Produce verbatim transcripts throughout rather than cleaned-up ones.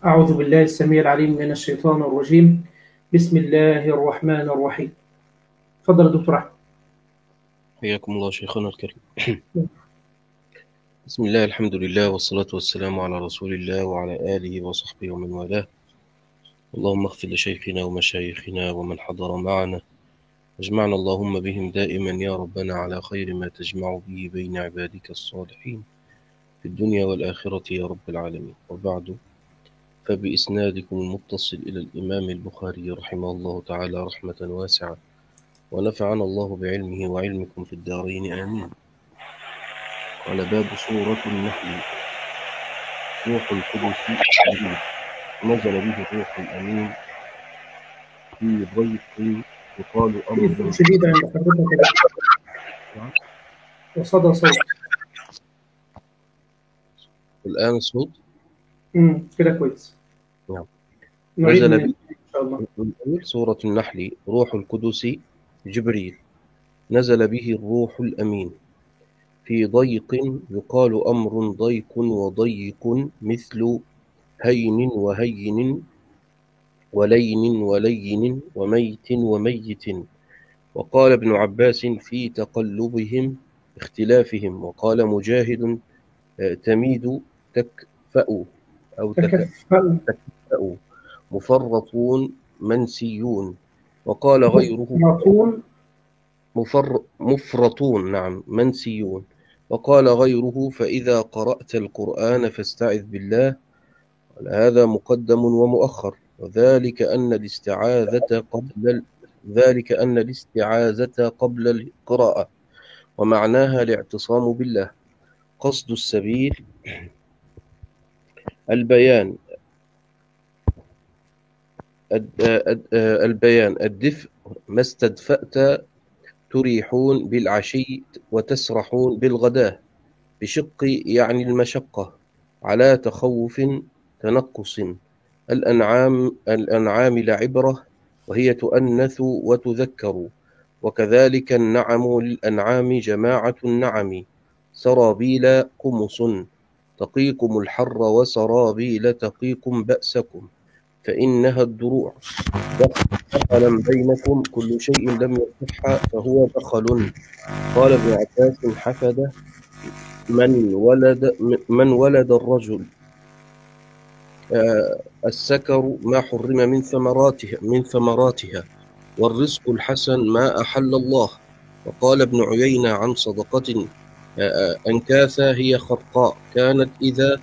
أعوذ بالله السميع العليم من الشيطان الرجيم. بسم الله الرحمن الرحيم. تفضل يا دكتور أحمد. حياكم الله شيخنا الكريم. بسم الله، الحمد لله، والصلاة والسلام على رسول الله وعلى آله وصحبه ومن والاه. اللهم اغفر لشيخنا ومشايخنا ومن حضر معنا، واجمعنا اللهم بهم دائما يا ربنا على خير ما تجمع به بين عبادك الصالحين في الدنيا والآخرة يا رب العالمين. وبعد، فبإسنادكم المتصل إلى الإمام البخاري رحمه الله تعالى رحمة واسعة، ونفعنا الله بعلمه وعلمكم في الدارين آمين. قال: باب سورة النحل. روح القدس جبريل، نزل به الروح الأمين في ضيق يقال في أمر. صوت شديد عند حضرتك يا دكتور، وصدى صوت. الآن الصوت امم كده كويس. نعم. نعيد نزل من به البداية إن شاء الله. سورة النحل. روح القدس جبريل، نزل به الروح الأمين في ضيق يقال أمر. ضيق وضيق مثل هين وهين ولين ولين وميت وميت. وقال ابن عباس في تقلبهم اختلافهم. وقال مجاهد: تميد تكفأ أو تكفل. تكفأ، مفرطون منسيون. وقال غيره مفرطون. مفر مفرطون نعم منسيون. وقال غيره: فإذا قرأت القرآن فاستعذ بالله. هذا مقدم ومؤخر، وذلك أن الاستعاذة قبل ذلك أن الاستعاذة قبل القراءة، ومعناها الاعتصام بالله. قصد السبيل البيان البيان الدفء، ما استدفأت تريحون بالعشي وتسرحون بالغداة. بشق يعني المشقة، على تخوف تنقص. الأنعام الأنعام لعبرة، وهي تؤنث وتذكر. وكذلك النعم للأنعام جماعة النعم. سرابيل قمص تقيكم الحر، وسرابيل تقيكم بأسكم، فإنها الدروع. دخلا بينكم، كل شيء لم يصح فهو دخل. قال ابن عباس: حفد من ولد من ولد الرجل. آه السكر ما حرم من ثمراتها من ثمراتها والرزق الحسن ما أحل الله. وقال ابن عيينة عن صدقة آه أنكاثا هي خرقاء، كانت إذا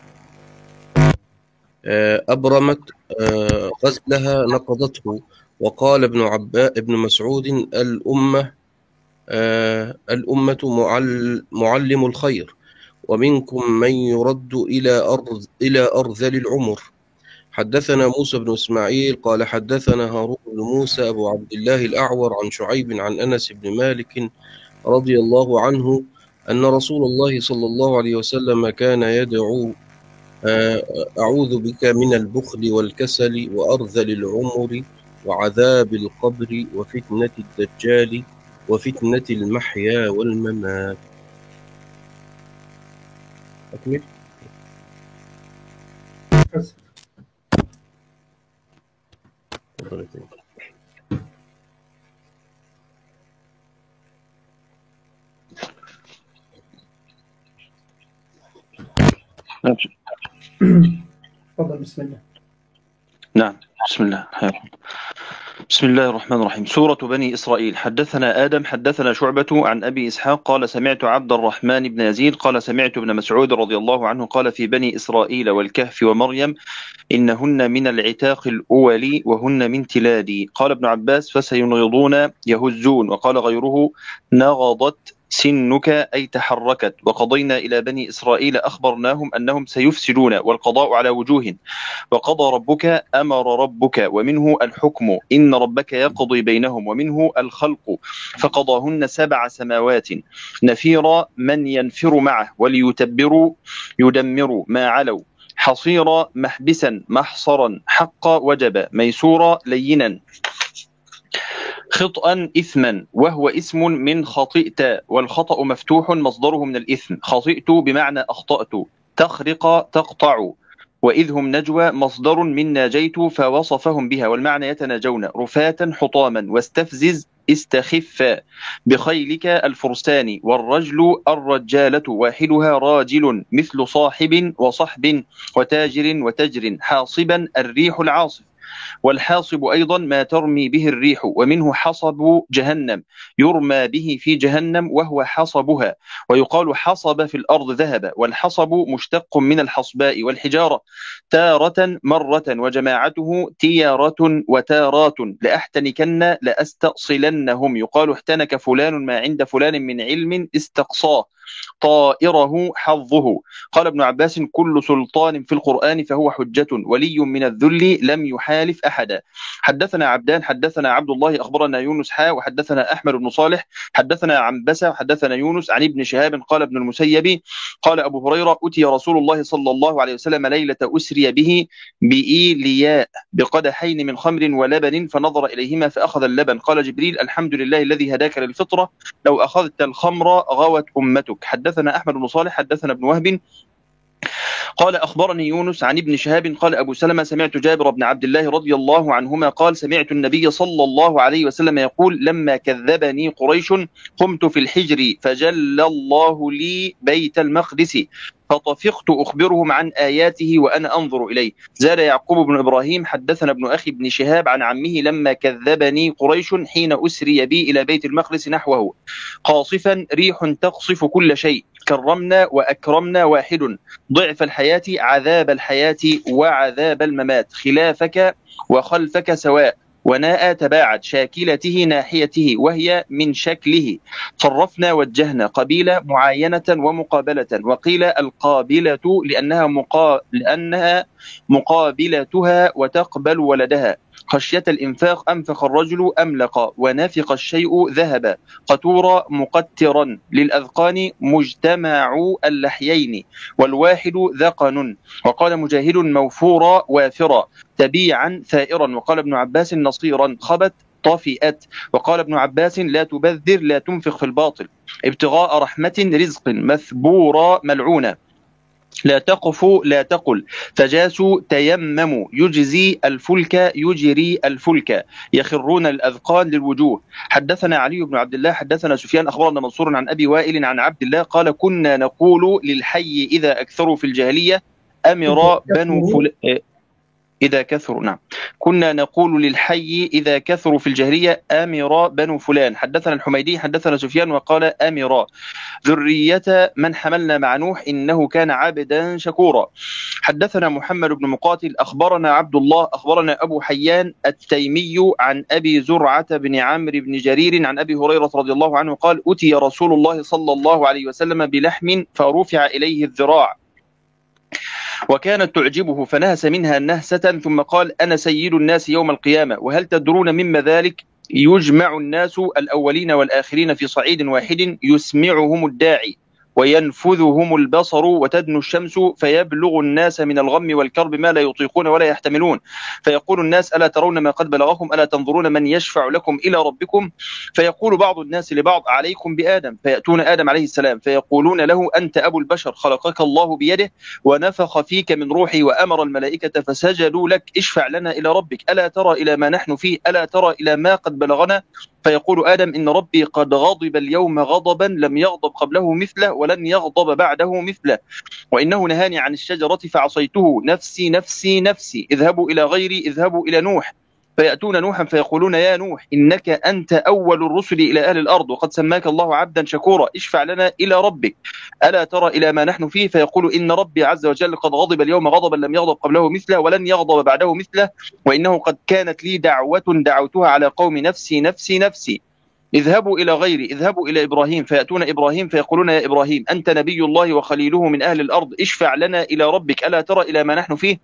آه أبرمت آه غزلها نقضته. وقال ابن عباس ابن مسعود: الأمة آه الأمة معل معلم الخير، ومنكم من يرد إلى أرض إلى أرذل العمر. حدثنا موسى بن إسماعيل قال حدثنا هارون بن موسى أبو عبد الله الأعور عن شعيب عن أنس بن مالك رضي الله عنه أن رسول الله صلى الله عليه وسلم كان يدعو: أعوذ بك من البخل والكسل وأرذل العمر وعذاب القبر وفتنة الدجال وفتنة المحيا والممات. أكمل. تفضل. بسم الله. نعم، بسم الله. بسم الله الرحمن الرحيم. سورة بني إسرائيل. حدثنا آدم حدثنا شعبة عن أبي إسحاق قال سمعت عبد الرحمن بن يزيد قال سمعت ابن مسعود رضي الله عنه قال في بني إسرائيل والكهف ومريم إنهن من العتاق الأول وهن من تلادي. قال ابن عباس: فسينغضون يهزون. وقال غيره: نغضت سنك أي تحركت. وقضينا إلى بني إسرائيل أخبرناهم أنهم سيفسدون، والقضاء على وجوه. وقضى ربك أمر ربك، ومنه الحكم، إن ربك يقضي بينهم، ومنه الخلق. فقضاهن سبع سماوات نفيرا من ينفر معه، وليتبروا يدمروا ما علوا. حصيرا محبسا محصرا حقا وجب ميسورا لينا خطأ إثما، وهو اسم من خطئت، والخطأ مفتوح مصدره من الإثم. خطئت بمعنى أخطأت. تخرق تقطع. وإذ هم نجوى مصدر من ناجيت فوصفهم بها، والمعنى يتناجون رفاة حطاما. واستفزز استخف بخيلك الفرسان، والرجل الرجالة واحدها راجل مثل صاحب وصحب وتاجر وتجر. حاصبا الريح العاصف، والحاصب أيضا ما ترمي به الريح، ومنه حصب جهنم يرمى به في جهنم وهو حصبها. ويقال حصب في الأرض ذهب، والحصب مشتق من الحصباء والحجارة تارة مرة، وجماعته تيارة وتارات. لأحتنكن لأستأصلنهم، يقال احتنك فلان ما عند فلان من علم استقصاه طائره حظه. قال ابن عباس كل سلطان في القرآن فهو حجة، ولي من الذل لم يحالف أحدا. حدثنا عبدان حدثنا عبد الله أخبرنا يونس حا وحدثنا أحمد بن صالح حدثنا عنبسة حدثنا يونس عن ابن شهاب قال ابن المسيب قال أبو هريرة أتي رسول الله صلى الله عليه وسلم ليلة أسري به بإيلياء بقدحين من خمر ولبن، فنظر إليهما فأخذ اللبن. قال جبريل الحمد لله الذي هداك للفطرة، لو أخذت الخمر غوت أمتك. حدثنا أحمد بن صالح حدثنا ابن وهب قال أخبرني يونس عن ابن شهاب قال أبو سلمة سمعت جابر بن عبد الله رضي الله عنهما قال سمعت النبي صلى الله عليه وسلم يقول لما كذبني قريش قمت في الحجر فجل الله لي بيت المقدس فطفقت أخبرهم عن آياته وأنا أنظر إليه. زاد يعقوب بن إبراهيم حدثنا ابن أخي بن شهاب عن عمه لما كذبني قريش حين أسري بي إلى بيت المقدس نحوه قاصفا ريح تقصف كل شيء كرمنا وأكرمنا واحد ضعف الحياة عذاب الحياة وعذاب الممات خلافك وخلفك سواء وناء تباعد شاكلته ناحيته وهي من شكله صرفنا وجهنا قبيلة معاينة ومقابلة وقيل القابلة لأنها, مقا... لأنها مقابلتها وتقبل ولدها. خشية الإنفاق أنفق الرجل أملق ونافق الشيء ذهب قطورا مقترا للأذقان مجتمع اللحيين والواحد ذقن. وقال مجاهد موفورا وافرا تبيعا ثائرا. وقال ابن عباس نصيرا خبت طفئت. وقال ابن عباس لا تبذر لا تنفق في الباطل ابتغاء رحمة رزق مثبورا ملعونا لا تقفوا لا تقل تجاسوا تيمموا يجزي الفلك يجري الفلك يخرون الأذقان للوجوه. حدثنا علي بن عبد الله حدثنا سفيان أخبرنا منصور عن أبي وائل عن عبد الله قال كنا نقول للحي إذا أكثروا في الجاهلية أمر بنو فلان إذا كثروا نعم كنا نقول للحي إذا كثروا في الجاهلية أمر بنو فلان. حدثنا الحميدي حدثنا سفيان وقال أمر ذرية من حملنا مع نوح إنه كان عبدا شكورا. حدثنا محمد بن مقاتل أخبرنا عبد الله أخبرنا أبو حيان التيمي عن أبي زرعة بن عمرو بن جرير عن أبي هريرة رضي الله عنه قال أتي رسول الله صلى الله عليه وسلم بلحم فرفع إليه الذراع وكانت تعجبه فنهس منها نهسة ثم قال أنا سيد الناس يوم القيامة وهل تدرون مما ذلك؟ يجمع الناس الأولين والآخرين في صعيد واحد يسمعهم الداعي وينفذهم البصر وتدنو الشمس فيبلغ الناس من الغم والكرب ما لا يطيقون ولا يحتملون فيقول الناس ألا ترون ما قد بلغكم ألا تنظرون من يشفع لكم إلى ربكم فيقول بعض الناس لبعض عليكم بآدم فيأتون آدم عليه السلام فيقولون له أنت أبو البشر خلقك الله بيده ونفخ فيك من روحي وأمر الملائكة فسجدوا لك اشفع لنا إلى ربك ألا ترى إلى ما نحن فيه ألا ترى إلى ما قد بلغنا فيقول آدم إن ربي قد غضب اليوم غضبا لم يغضب قبله مثله ولن يغضب بعده مثله وإنه نهاني عن الشجرة فعصيته نفسي نفسي نفسي اذهبوا إلى غيري اذهبوا إلى نوح فيأتون نوحا فيقولون يا نوح إنك أنت أول الرسل إلى أهل الأرض وقد سماك الله عبدا شكورا اشفع لنا إلى ربك ألا ترى إلى ما نحن فيه فيقول إن ربي عز وجل قد غضب اليوم غضبا لم يغضب قبله مثله ولن يغضب بعده مثله وإنه قد كانت لي دعوة دعوتها على قوم نفسي نفسي نفسي اذهبوا إلى غيري اذهبوا إلى إبراهيم فيأتون إبراهيم فيقولون يا إبراهيم أنت نبي الله وخليله من أهل الأرض اشفع لنا إلى ربك ألا ترى إلى ما نحن فيه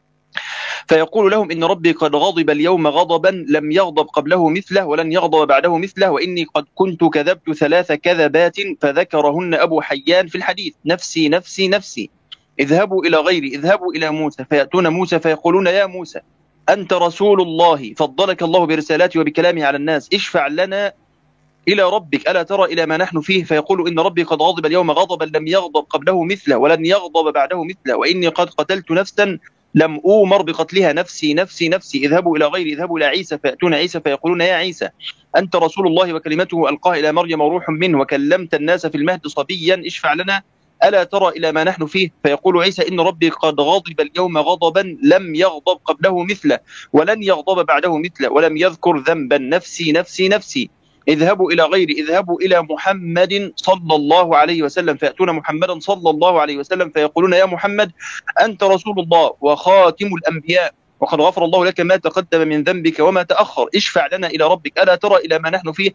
فيقول لهم إن ربي قد غضب اليوم غضبا لم يغضب قبله مثله ولن يغضب بعده مثله وإني قد كنت كذبت ثلاث كذبات فذكرهن أبو حيان في الحديث نفسي نفسي نفسي اذهبوا إلى غيري اذهبوا إلى موسى فيأتون موسى فيقولون يا موسى أنت رسول الله فضلك الله برسالاته وبكلامه على الناس اشفع لنا إلى ربك ألا ترى إلى ما نحن فيه؟ فيقول إن ربي قد غضب اليوم غضبا لم يغضب قبله مثله ولن يغضب بعده مثله، وإني قد قتلت نفسا لم أؤمر بقتلها، نفسي نفسي نفسي، اذهبوا إلى غيري، اذهبوا إلى عيسى فيأتون عيسى فيقولون يا عيسى أنت رسول الله وكلمته ألقاها إلى مريم وروح منه وكلمت الناس في المهد صبيا اشفع لنا ألا ترى إلى ما نحن فيه؟ فيقول عيسى إن ربي قد غضب اليوم غضبا لم يغضب قبله مثله ولن يغضب بعده مثله ولم يذكر ذنبا، نفسي نفسي نفسي، اذهبوا إلى غيري، اذهبوا إلى محمد صلى الله عليه وسلم فيأتون محمدا صلى الله عليه وسلم فيقولون يا محمد أنت رسول الله وخاتم الأنبياء وقد غفر الله لك ما تقدم من ذنبك وما تأخر، اشفع لنا إلى ربك ألا ترى إلى ما نحن فيه؟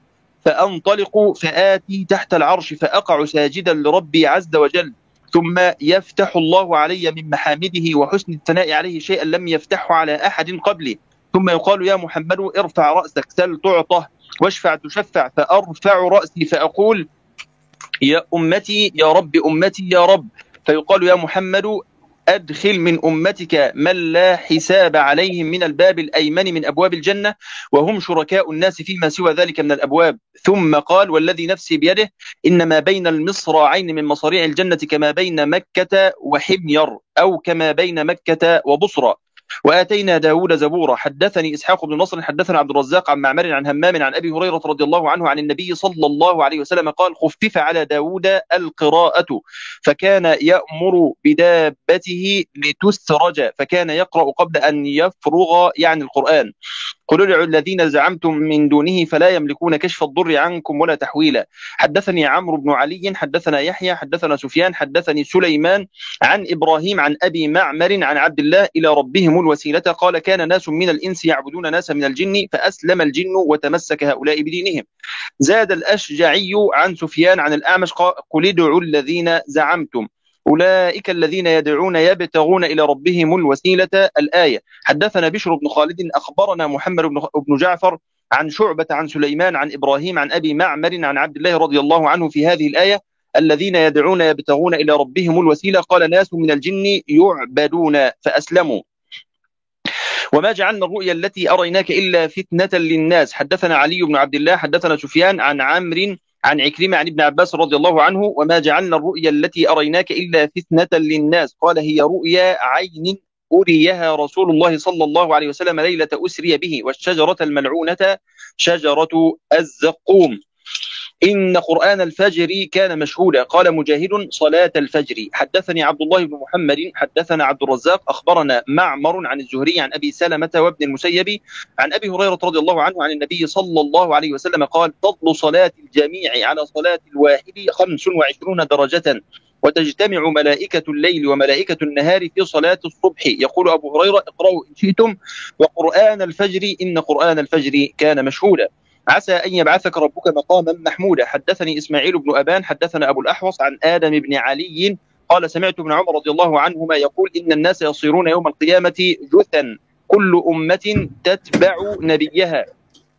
فأنطلق فآتي تحت العرش فأقع ساجدا لربي عز وجل، ثم يفتح الله علي من محامده وحسن الثناء عليه شيئا لم يفتحه على أحد قبلي، ثم يقال يا محمد ارفع رأسك سل تعطه واشفع تشفع، فأرفع رأسي فأقول يا أمتي يا رب أمتي يا رب، فيقال يا محمد أدخل من أمتك من لا حساب عليهم من الباب الأيمن من أبواب الجنة وهم شركاء الناس فيما سوى ذلك من الأبواب. ثم قال والذي نفسي بيده إنما بين المصراعين من مصاريع الجنة كما بين مكة وحمير أو كما بين مكة وبصرى. وآتينا داود زبورا. حدثني إسحاق بن نصر حدثنا عبد الرزاق عن معمر عن همام عن أبي هريرة رضي الله عنه عن النبي صلى الله عليه وسلم قال خفف على داود القراءة فكان يأمر بدابته لتسرج فكان يقرأ قبل أن يفرغ يعني القرآن. قل ادعوا الذين زعمتم من دونه فلا يملكون كشف الضر عنكم ولا تحويلا. حدثني عمرو بن علي حدثنا يحيى حدثنا سفيان حدثني سليمان عن إبراهيم عن أبي معمر عن عبد الله إلى ربهم الوسيلة قال كان ناس من الإنس يعبدون ناسا من الجن فأسلم الجن وتمسك هؤلاء بدينهم. زاد الأشجعي عن سفيان عن الأعمش قل ادعوا الذين زعمتم أولئك الذين يدعون يبتغون إلى ربهم الوسيلة الآية. حدثنا بشر بن خالد أخبرنا محمد بن جعفر عن شعبة عن سليمان عن إبراهيم عن أبي معمر عن عبد الله رضي الله عنه في هذه الآية الذين يدعون يبتغون إلى ربهم الوسيلة قال ناس من الجن يعبدون فأسلموا. وما جعلنا الرؤيا التي أريناك إلا فتنة للناس. حدثنا علي بن عبد الله حدثنا سفيان عن عمرو عن عكرمة عن ابن عباس رضي الله عنه وما جعلنا الرؤيا التي أريناك إلا فتنة للناس قال هي رؤيا عين أريها رسول الله صلى الله عليه وسلم ليلة أسري به والشجرة الملعونة شجرة الزقوم. إن قرآن الفجر كان مشهودا. قال مجاهد صلاة الفجر. حدثني عبد الله بن محمد حدثنا عبد الرزاق أخبرنا معمر عن الزهري عن أبي سلمة وابن المسيب عن أبي هريرة رضي الله عنه عن النبي صلى الله عليه وسلم قال فضل صلاة الجميع على صلاة الواحد خمس وعشرون درجة وتجتمع ملائكة الليل وملائكة النهار في صلاة الصبح. يقول أبو هريرة اقرأوا إن شئتم وقرآن الفجر إن قرآن الفجر كان مشهودا. عسى أن يبعثك ربك مقاما محمودا. حدثني إسماعيل بن أبان حدثنا أبو الأحوص عن آدم بن علي قال سمعت ابن عمر رضي الله عنهما يقول إن الناس يصيرون يوم القيامة جثا كل أمة تتبع نبيها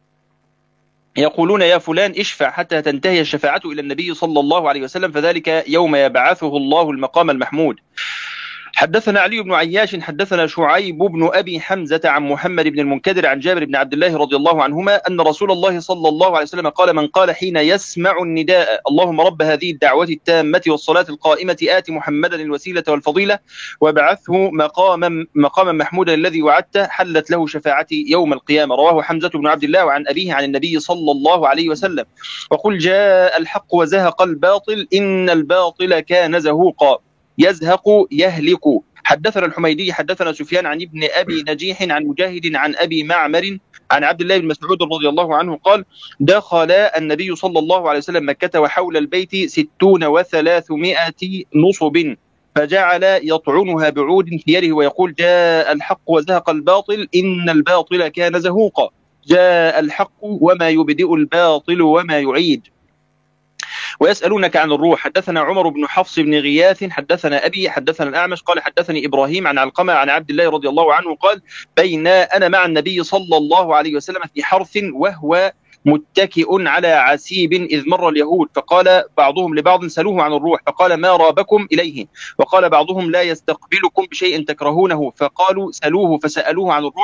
يقولون يا فلان اشفع حتى تنتهي الشفاعة إلى النبي صلى الله عليه وسلم فذلك يوم يبعثه الله المقام المحمود. حدثنا علي بن عياش حدثنا شعيب بن أبي حمزة عن محمد بن المنكدر عن جابر بن عبد الله رضي الله عنهما أن رسول الله صلى الله عليه وسلم قال من قال حين يسمع النداء اللهم رب هذه الدعوة التامة والصلاة القائمة آت محمدا الوسيلة والفضيلة وابعثه مقاما مقاما محمودا الذي وعدته حلت له شفاعتي يوم القيامة. رواه حمزة بن عبد الله وعن أبيه عن النبي صلى الله عليه وسلم. وقل جاء الحق وزهق الباطل إن الباطل كان زهوقا يزهق يهلك. حدثنا الحميدي حدثنا سفيان عن ابن أبي نجيح عن مجاهد عن أبي معمر عن عبد الله بن مسعود رضي الله عنه قال دخل النبي صلى الله عليه وسلم مكة وحول البيت ستون وثلاثمائة نصب فجعل يطعنها بعود في يده ويقول جاء الحق وزهق الباطل إن الباطل كان زهوقا جاء الحق وما يبدئ الباطل وما يعيد. ويسألونك عن الروح. حدثنا عمر بن حفص بن غياث حدثنا أبي حدثنا الأعمش قال حدثني إبراهيم عن علقمة عن عبد الله رضي الله عنه قال بين أنا مع النبي صلى الله عليه وسلم في حرث وهو متكئ على عسيب إذ مر اليهود فقال بعضهم لبعض سألوه عن الروح فقال ما رابكم إليه وقال بعضهم لا يستقبلكم بشيء تكرهونه فقالوا سألوه فسألوه عن الروح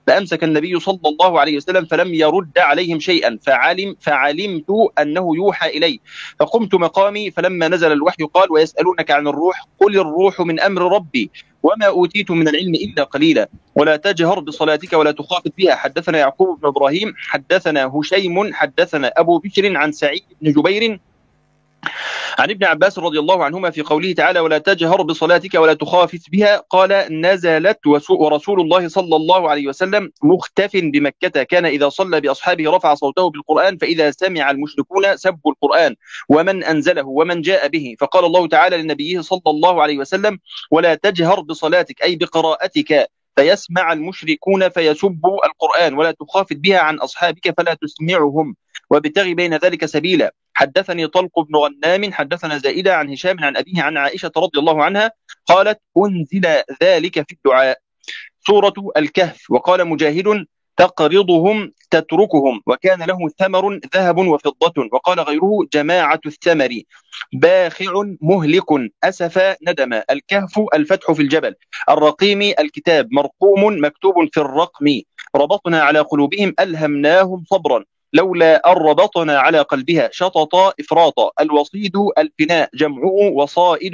فأمسك النبي صلى الله عليه وسلم فلم يرد عليهم شيئا، فعلم فعلمت أنه يوحى إلي، فقمت مقامي، فلما نزل الوحي قال: ويسألونك عن الروح، قل الروح من أمر ربي وما أوتيت من العلم إلا قليلا، ولا تجهر بصلاتك ولا تخافت بها. حدثنا يعقوب بن إبراهيم حدثنا هشيم حدثنا أبو بشر عن سعيد بن جبير عن ابن عباس رضي الله عنهما في قوله تعالى: ولا تجهر بصلاتك ولا تخافت بها، قال: نزلت ورسول الله صلى الله عليه وسلم مختف بمكة، كان إذا صلى بأصحابه رفع صوته بالقرآن، فإذا سمع المشركون سبوا القرآن ومن أنزله ومن جاء به، فقال الله تعالى لنبيه صلى الله عليه وسلم: ولا تجهر بصلاتك أي بقراءتك فيسمع المشركون فيسبوا القرآن، ولا تخافت بها عن أصحابك فلا تسمعهم، وابتغي بين ذلك سبيلا. حدثني طلق بن غنام حدثنا زائدة عن هشام عن أبيه عن عائشة رضي الله عنها قالت: أنزل ذلك في الدعاء. سورة الكهف. وقال مجاهد: تقرضهم تتركهم، وكان له ثمر ذهب وفضة. وقال غيره: جماعة الثمر، باخع مهلك أسف ندم. الكهف الفتح في الجبل. الرقيم الكتاب، مرقوم مكتوب في الرقم. ربطنا على قلوبهم ألهمناهم صبرا لولا أن ربطنا على قلبها. شطط إفراطا. الوصيد الفناء، جمعه وصائد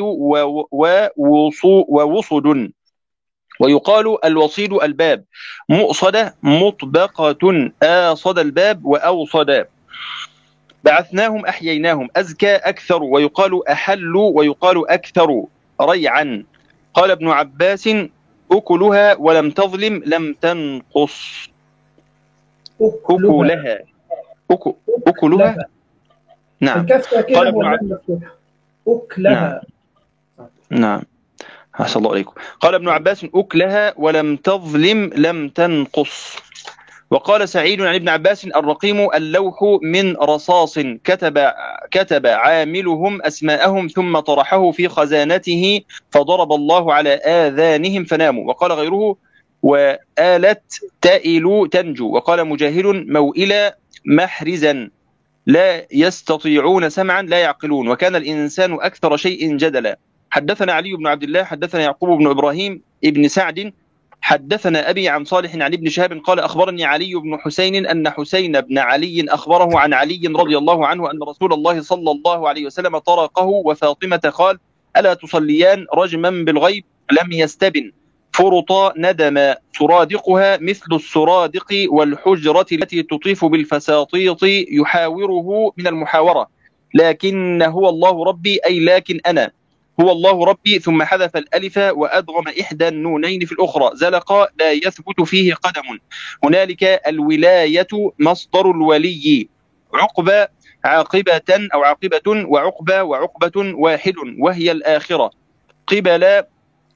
ووصد. ويقال الوصيد الباب. مؤصدة مطبقة، آصد الباب وأوصد. بعثناهم أحييناهم. أزكى أكثر، ويقال أحل ويقال أكثر. ريعا. قال ابن عباس: أكلها ولم تظلم لم تنقص. أكلها أكو أكلها. نعم. قال ابن عباس: أكلها. نعم. أحسن الله عليكم. قال ابن عباس: أكلها ولم تظلم لم تنقص. وقال سعيد عن ابن عباس: الرقيم اللوح من رصاص، كتب كتب عاملهم أسماءهم ثم طرحه في خزانته فضرب الله على آذانهم فناموا. وقال غيره: وآلت تائل تنجو. وقال مجاهد: موئلا محرزا، لا يستطيعون سمعا لا يعقلون. وكان الإنسان أكثر شيء جدلا. حدثنا علي بن عبد الله حدثنا يعقوب بن إبراهيم ابن سعد حدثنا أبي عن صالح عن ابن شهاب قال: أخبرني علي بن حسين أن حسين بن علي أخبره عن علي رضي الله عنه أن رسول الله صلى الله عليه وسلم طرقه وفاطمة قال: ألا تصليان رجما بالغيب؟ لم يستبن. فرطا ندم. سرادقها مثل السرادق والحجرة التي تطيف بالفساطيط يحاوره من المحاورة. لكن هو الله ربي، أي لكن أنا هو الله ربي، ثم حذف الألف وأدغم إحدى النونين في الأخرى. زلق لا يثبت فيه قدم. هنالك الولاية مصدر الولي. عقبة عاقبة أو عاقبة، وعقبة وعقبة واحد وهي الآخرة. قبل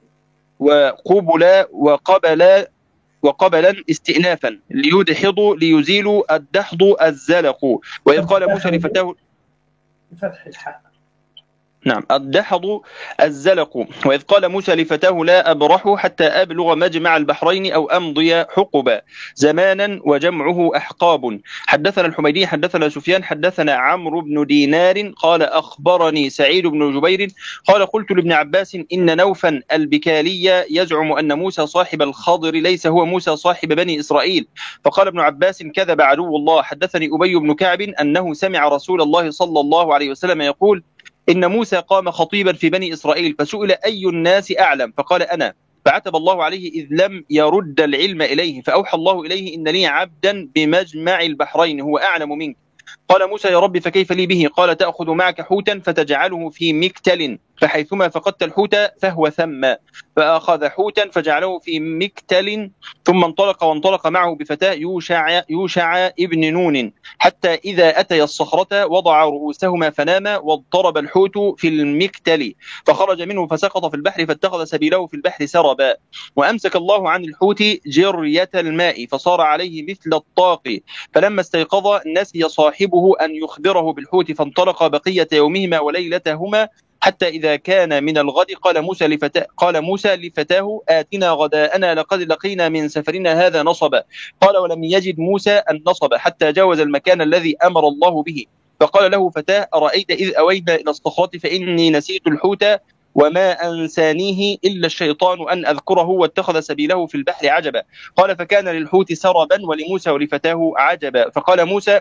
وقبل وقبل وقبلا استئنافا. ليدحض ليزيل الدحض الزلق. وإذ قال موسى لفتاه بفتح الحاء. نعم. الدحض الزلق. وإذ قال موسى لفتاه: لا أبرح حتى أبلغ مجمع البحرين أو أمضي حقبا. زمانا وجمعه أحقاب. حدثنا الحميدي حدثنا سفيان حدثنا عمرو بن دينار قال: أخبرني سعيد بن جبير قال: قلت لابن عباس: إن نوفا البكالي يزعم أن موسى صاحب الخضر ليس هو موسى صاحب بني إسرائيل. فقال ابن عباس: كذب عدو الله. حدثني أبي بن كعب أنه سمع رسول الله صلى الله عليه وسلم يقول: إن موسى قام خطيبا في بني إسرائيل فسئل أي الناس أعلم فقال: أنا. فعتب الله عليه إذ لم يرد العلم إليه، فأوحى الله إليه: إن لي عبدا بمجمع البحرين هو أعلم منك. قال موسى: يا رب فكيف لي به؟ قال: تأخذ معك حوتا فتجعله في مكتل، فحيثما فقدت الحوت فهو ثم. فأخذ حوتا فجعله في مكتل، ثم انطلق وانطلق معه بفتاه يوشع, يوشع ابن نون، حتى إذا أتي الصخرة وضع رؤوسهما فناما، واضطرب الحوت في المكتل، فخرج منه فسقط في البحر، فاتخذ سبيله في البحر سربا. وأمسك الله عن الحوت جرية الماء فصار عليه مثل الطاق. فلما استيقظ نسي صاحبه أن يخبره بالحوت، فانطلق بقية يومهما وليلتهما، حتى إذا كان من الغد قال موسى لفتاه قال موسى لفتاه: آتنا غداءنا لقد لقينا من سفرنا هذا نصبا. قال: ولم يجد موسى النصب حتى جاوز المكان الذي أمر الله به. فقال له فتاه: أرأيت إذ أوينا إلى الصخرة فإني نسيت الحوت وما أنسانيه إلا الشيطان أن أذكره واتخذ سبيله في البحر عجبا. قال فكان للحوت سربا ولموسى ولفتاه عجبا. فقال موسى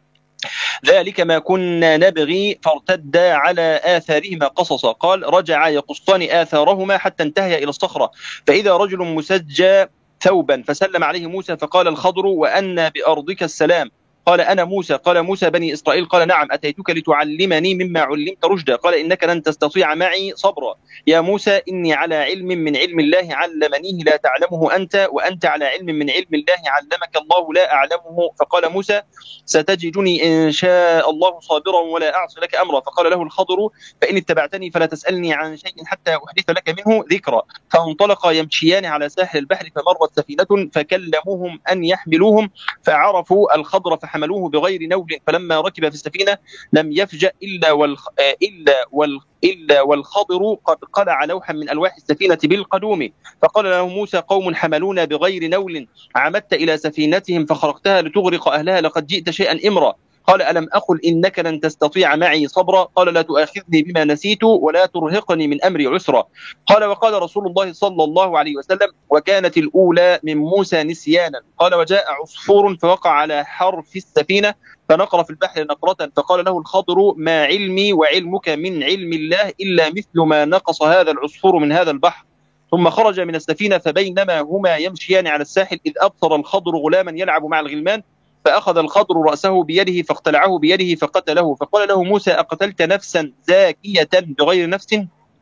ذلك ما كنا نبغي فارتدا على آثارهما قصصا. قال رجعا يقصان آثارهما حتى انتهيا إلى الصخرة فإذا رجل مسجى ثوبا فسلم عليه موسى فقال الخضر وأن بأرضك السلام. قال أنا موسى. قال موسى بني إسرائيل. قال نعم أتيتك لتعلمني مما علمت رشدا. قال إنك لن تستطيع معي صبرا يا موسى إني على علم من علم الله علمنيه لا تعلمه أنت وأنت على علم من علم الله علمك الله لا أعلمه. فقال موسى ستجدني إن شاء الله صابرا ولا أعصي لك أمرا. فقال له الخضر فإن اتبعتني فلا تسألني عن شيء حتى أحدث لك منه ذكرا. فانطلقا يمشيان على ساحل البحر فمرت سفينة فكلموهم أن يحملوهم فعرفوا الخضر حملوه بغير نول. فلما ركب في السفينة لم يفجأ إلا والخ... إلا وال... إلا والخضر قد قلع لوحا من ألواح السفينة بالقدوم. فقال له موسى قوم حملونا بغير نول عمدت إلى سفينتهم فخرقتها لتغرق أهلها لقد جئت شيئا إمرا. قال ألم أقل إنك لن تستطيع معي صبرا. قال لا تؤاخذني بما نسيت ولا ترهقني من أمري عسرا. قال وقال رسول الله صلى الله عليه وسلم وكانت الأولى من موسى نسيانا. قال وجاء عصفور فوقع على حرف السفينة فنقر في البحر نقرة. فقال له الخضر ما علمي وعلمك من علم الله إلا مثل ما نقص هذا العصفور من هذا البحر. ثم خرج من السفينة فبينما هما يمشيان على الساحل إذ أبصر الخضر غلاما يلعب مع الغلمان فأخذ الخضر رأسه بيده فاقتلعه بيده فقتله. فقال له موسى أقتلت نفسا زاكية بغير نفس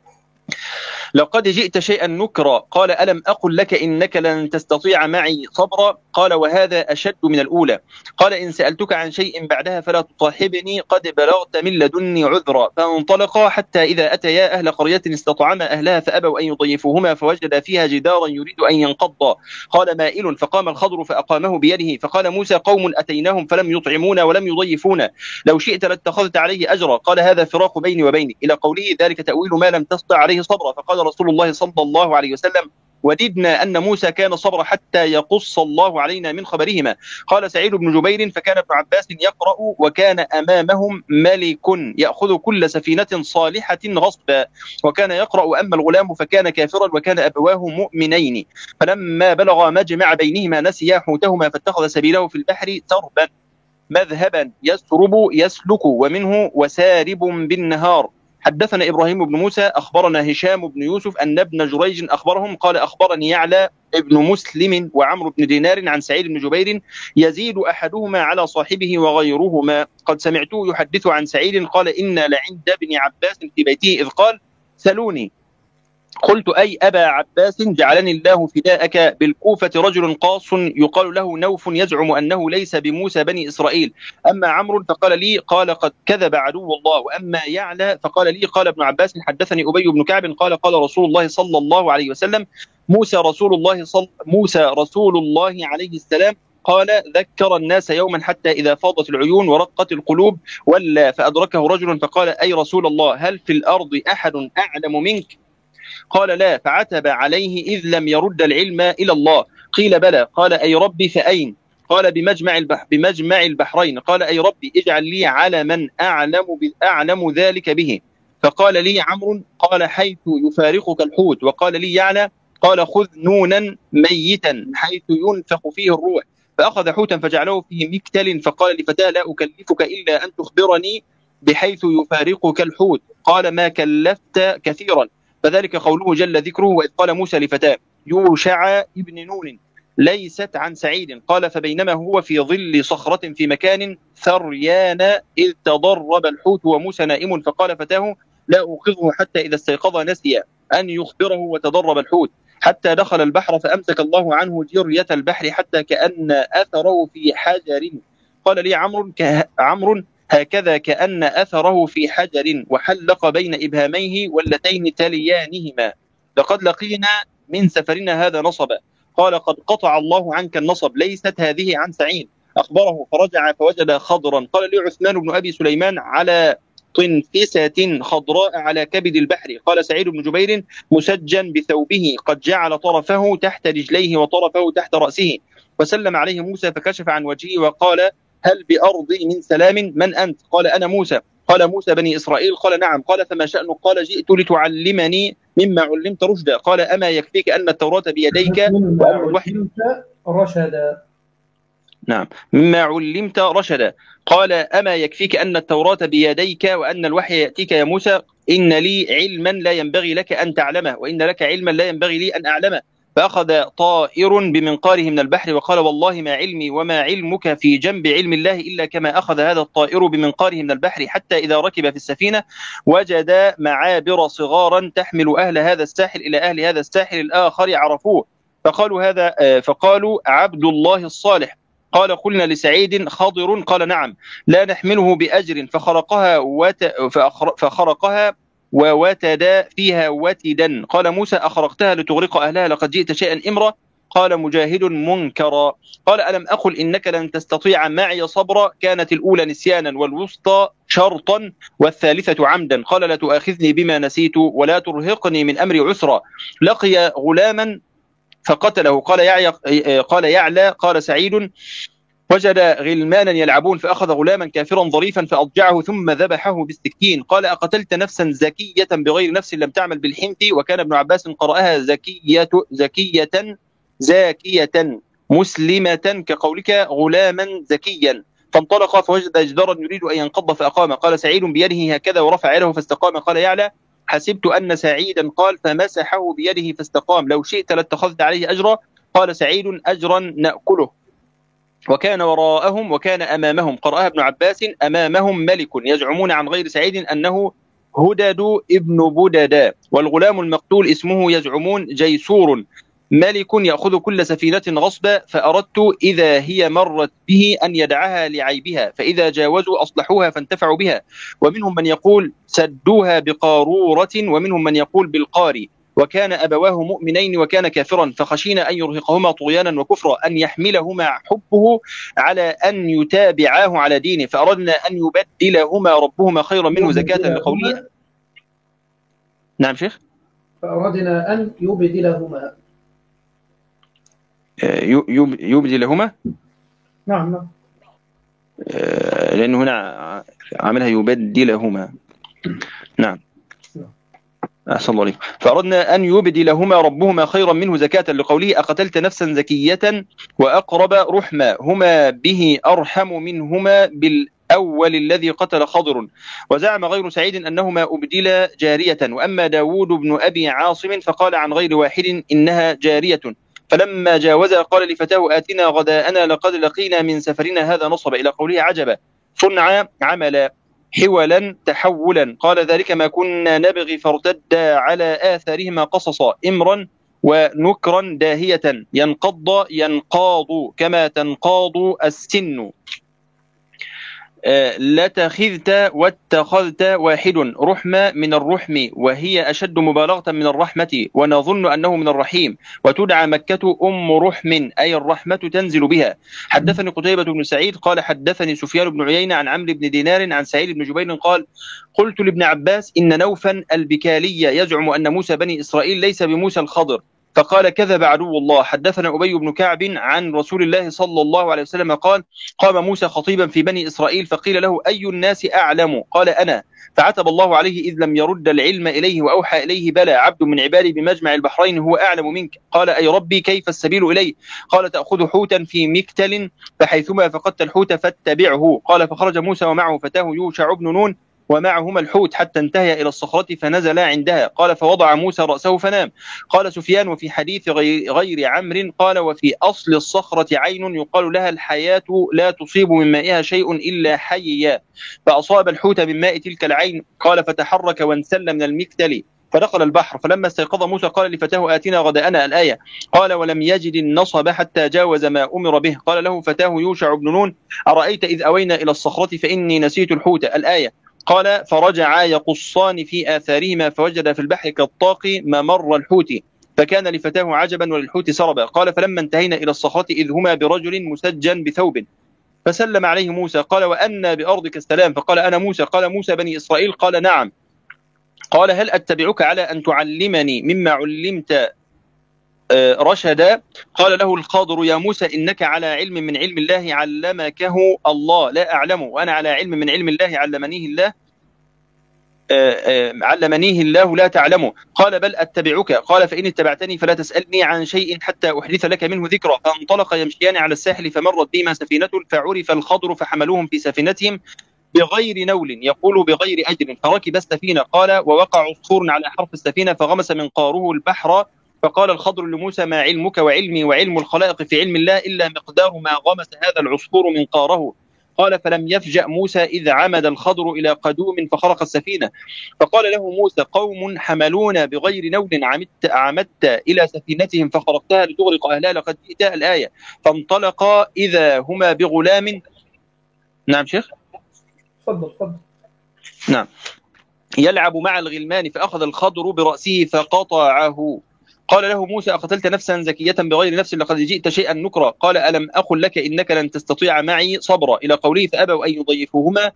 لقد جئت شيئا نكرا. قال ألم أقل لك إنك لن تستطيع معي صبرا. قال وهذا أشد من الأولى. قال إن سألتك عن شيء بعدها فلا تصاحبني قد بلغت من لدني عذرا. فانطلقا حتى إذا أتيا أهل قرية استطعما أهلها فأبوا أن يضيفوهما فوجدا فيها جدارا يريد أن ينقض. قال مائل فقام الخضر فأقامه بيده. فقال موسى قوم أتيناهم فلم يطعمونا ولم يضيفونا لو شئت لاتخذت عليه أجرا. قال هذا فراق بيني وبينك إلى قوله ذلك تأويل ما لم تستطع عليه صبرا. فقال رسول الله صلى الله عليه وسلم وددنا أن موسى كان صبر حتى يقص الله علينا من خبرهما. قال سعيد بن جبير فكان ابن عباس يقرأ وكان أمامهم ملك يأخذ كل سفينة صالحة غصبا وكان يقرأ أما الغلام فكان كافرا وكان أبواه مؤمنين. فلما بلغ مجمع بينهما نسيا حوتهما فاتخذ سبيله في البحر سربا مذهبا يسرب يسلك ومنه وسارب بالنهار. حدثنا إبراهيم بن موسى أخبرنا هشام بن يوسف أن ابن جريج أخبرهم قال أخبرني يعلى ابن مسلم وعمرو بن دينار عن سعيد بن جبير يزيد أحدهما على صاحبه وغيرهما قد سمعته يحدث عن سعيد قال إن لعند ابن عباس في بيته إذ قال سلوني. قلت أي أبا عباس جعلني الله فداءك بالكوفة رجل قاص يقال له نوف يزعم أنه ليس بموسى بني إسرائيل. أما عمرو فقال لي قال قد كذب عدو الله. وأما يعلى فقال لي قال ابن عباس حدثني أبي بن كعب قال قال رسول الله صلى الله عليه وسلم موسى رسول الله صل موسى رسول الله عليه السلام قال ذكر الناس يوما حتى إذا فاضت العيون ورقت القلوب ولا فأدركه رجل فقال أي رسول الله هل في الأرض أحد أعلم منك؟ قال لا. فعتب عليه إذ لم يرد العلم إلى الله. قيل بلى. قال أي ربي فأين؟ قال بمجمع, البح بمجمع البحرين. قال أي ربي اجعل لي على من أعلم, أعلم ذلك به. فقال لي عمرو قال حيث يفارقك الحوت. وقال لي يعلى قال خذ نونا ميتا حيث ينفخ فيه الروح. فأخذ حوتا فجعله فيه مكتل فقال لفتاه لا أكلفك إلا أن تخبرني بحيث يفارقك الحوت. قال ما كلفت كثيرا. فذلك قوله جل ذكره وإذ قال موسى لفتاه يوشع ابن نون ليست عن سعيد. قال فبينما هو في ظل صخرة في مكان ثريان إذ تضرب الحوت وموسى نائم فقال فتاه لا أوقظه حتى إذا استيقظ نسي أن يخبره وتضرب الحوت حتى دخل البحر فأمسك الله عنه جرية البحر حتى كأن أثره في حجر. قال لي عمرو عمرو هكذا كأن أثره في حجر وحلق بين إبهاميه واللتين تليانهما لقد لقينا من سفرنا هذا نصبا. قال قد قطع الله عنك النصب ليست هذه عن سعيد. أخبره فرجع فوجد خضرا. قال لي عثمان بن أبي سليمان على طنفسة خضراء على كبد البحر. قال سعيد بن جبير مسجا بثوبه قد جعل طرفه تحت رجليه وطرفه تحت رأسه. وسلم عليه موسى فكشف عن وجهه وقال هل بأرضي من سلام من أنت؟ قال أنا موسى. قال موسى بني إسرائيل قال نعم. قال فما شأنك؟ قال جئت لتعلمني مما علمت رشدا. قال أما يكفيك أن التوراة بيديك مما وأن الوحي علمت رشدا. نعم مما علمت رشدا. قال أما يكفيك أن التوراة بيديك وأن الوحي يأتيك يا موسى؟ إن لي علما لا ينبغي لك أن تعلمه وإن لك علما لا ينبغي لي أن أعلمه. فأخذ طائر بمنقاره من البحر وقال والله ما علمي وما علمك في جنب علم الله إلا كما أخذ هذا الطائر بمنقاره من البحر، حتى إذا ركب في السفينة وجد معابر صغارا تحمل أهل هذا الساحل إلى أهل هذا الساحل الآخر عرفوه فقالوا هذا فقالوا عبد الله الصالح. قال قلنا لسعيد خضر؟ قال نعم. لا نحمله بأجر. فخرقها وت... فخرقها ووتد فيها وتدا. قال موسى أخرقتها لتغرق أهلها لقد جئت شيئا إمرا. قال مجاهد منكرا. قال ألم أقل إنك لن تستطيع معي صبرا؟ كانت الأولى نسيانا والوسطى شرطا والثالثة عمدا. قال لا تؤاخذني بما نسيت ولا ترهقني من أمري عسرا. لقي غلاما فقتله. قال يعلى قال يعلى قال سعيد وجد غلمانا يلعبون فأخذ غلاما كافرا ظريفا فأضجعه ثم ذبحه بالسكين. قال أقتلت نفسا زكية بغير نفس لم تعمل بالحنث؟ وكان ابن عباس قرأها زكية زكية زاكية مسلمة كقولك غلاما زكيا. فانطلق فوجد جدارا يريد أن ينقض فأقام. قال سعيد بيده هكذا ورفع يده فاستقام. قال يعلى حسبت أن سعيدا قال فمسحه بيده فاستقام لو شئت لاتخذت عليه أجرا. قال سعيد أجرا نأكله. وكان وراءهم وكان أمامهم قرأها ابن عباس أمامهم ملك يزعمون عن غير سعيد أنه هدد ابن بددا والغلام المقتول اسمه يزعمون جيسور ملك يأخذ كل سفينة غصبا فأردت إذا هي مرت به أن يدعها لعيبها فإذا جاوزوا أصلحوها فانتفعوا بها. ومنهم من يقول سدوها بقارورة ومنهم من يقول بالقاري. وكان أبواه مؤمنين وكان كافرا فخشينا أن يرهقهما طغيانا وكفرا أن يحملهما حبه على أن يتابعاه على دينه فأردنا أن يبدلهما ربهما خيرا منه زكاة لقوله. نعم شيخ. فأردنا أن يبدلهما يبدلهما نعم نعم لأنه هنا عملها يبدلهما. نعم أحسن الله عليكم. فأردنا أن يبدلهما ربهما خيرا منه زكاة لقوله أقتلت نفسا زكية وأقرب رحما هما به أرحم منهما بالأول الذي قتل خضر. وزعم غير سعيد أنهما أبدل جارية. وأما داود بن أبي عاصم فقال عن غير واحد إنها جارية. فلما جاوز قال لفتاه آتنا غداءنا لقد لقينا من سفرنا هذا نصب إلى قوله عجبا صنع عملا حولا تحولا. قال ذلك ما كنا نبغي فارتدا على آثارهما قصصا إمرا ونكرا داهية ينقض ينقاض كما تنقاض السن. لتخذت واتخذت واحد رحمة من الرحم وهي أشد مبالغة من الرحمة ونظن أنه من الرحيم. وتدعى مكة أم رحم أي الرحمة تنزل بها. حدثني قتيبة بن سعيد قال حدثني سفيان بن عيينة عن عمرو بن دينار عن سعيد بن جبير قال قلت لابن عباس إن نوفا البكالي يزعم أن موسى بني إسرائيل ليس بموسى الخضر فقال كذب عدو الله. حدثنا أبي بن كعب عن رسول الله صلى الله عليه وسلم قال قام موسى خطيبا في بني إسرائيل فقيل له أي الناس أعلم؟ قال أنا. فعتب الله عليه إذ لم يرد العلم إليه وأوحى إليه بلى عبد من عبادي بمجمع البحرين هو أعلم منك. قال أي ربي كيف السبيل إليه؟ قال تأخذ حوتا في مكتل فحيثما فقدت الحوت فاتبعه. قال فخرج موسى ومعه فتاه يوشع بن نون ومعهما الحوت حتى انتهى إلى الصخرة فنزلا عندها. قال فوضع موسى رأسه فنام. قال سفيان وفي حديث غير عمرو قال وفي أصل الصخرة عين يقال لها الحياة لا تصيب من مائها شيء إلا حيا فأصاب الحوت من ماء تلك العين. قال فتحرك وانسل من المكتل فدخل البحر. فلما استيقظ موسى قال لفتاه آتنا غداءنا الآية. قال ولم يجد النصب حتى جاوز ما أمر به. قال له فتاه يوشع بن نون أرأيت إذ أوينا إلى الصخرة فإني نسيت الحوت الآية. قال فرجعا يقصان في آثارهما فوجد في البحر كالطاق ممر الحوت فكان لفتاه عجبا وللحوت سربا. قال فلما انتهينا إلى الصخرة إذ هما برجل مسجن بثوب فسلم عليه موسى قال وأنا بأرضك السلام؟ فقال أنا موسى. قال موسى بني إسرائيل؟ قال نعم. قال هل أتبعك على أن تعلمني مما علمت رشدا؟ قال له الخضر يا موسى إنك على علم من علم الله علمكه الله لا أعلم وأنا على علم من علم الله علمنيه الله علمنيه الله لا تعلمه. قال بل أتبعك. قال فإن اتبعتني فلا تسألني عن شيء حتى أحدث لك منه ذكرى. فانطلق يمشيان على الساحل فمرت بهما سفينة فعرف الخضر فحملوهم في سفينتهم بغير نول يقول بغير أجر فركب السفينة. قال ووقع عصفور على حرف السفينة فغمس منقاره البحر فقال الخضر لموسى ما علمك وعلمي وعلم الخلائق في علم الله إلا مقدار ما غمس هذا العصفور منقاره. قال فلم يفجأ موسى إذ عمد الخضر إلى قدوم فخرق السفينة. فقال له موسى قوم حملون بغير نول عمدت, عمدت إلى سفينتهم فخرقتها لتغرق أهلها لقد جئت الآية. فانطلقا إذا هما بغلام. نعم شيخ. تفضل تفضل. نعم. يلعب مع الغلمان فأخذ الخضر برأسه فقطعه. قال له موسى أقتلت نفسا زكية بغير نفس لقد جئت شيئا نكرا. قال ألم أقل لك إنك لن تستطيع معي صبرا إلى قوله فأبوا أن يضيفوهما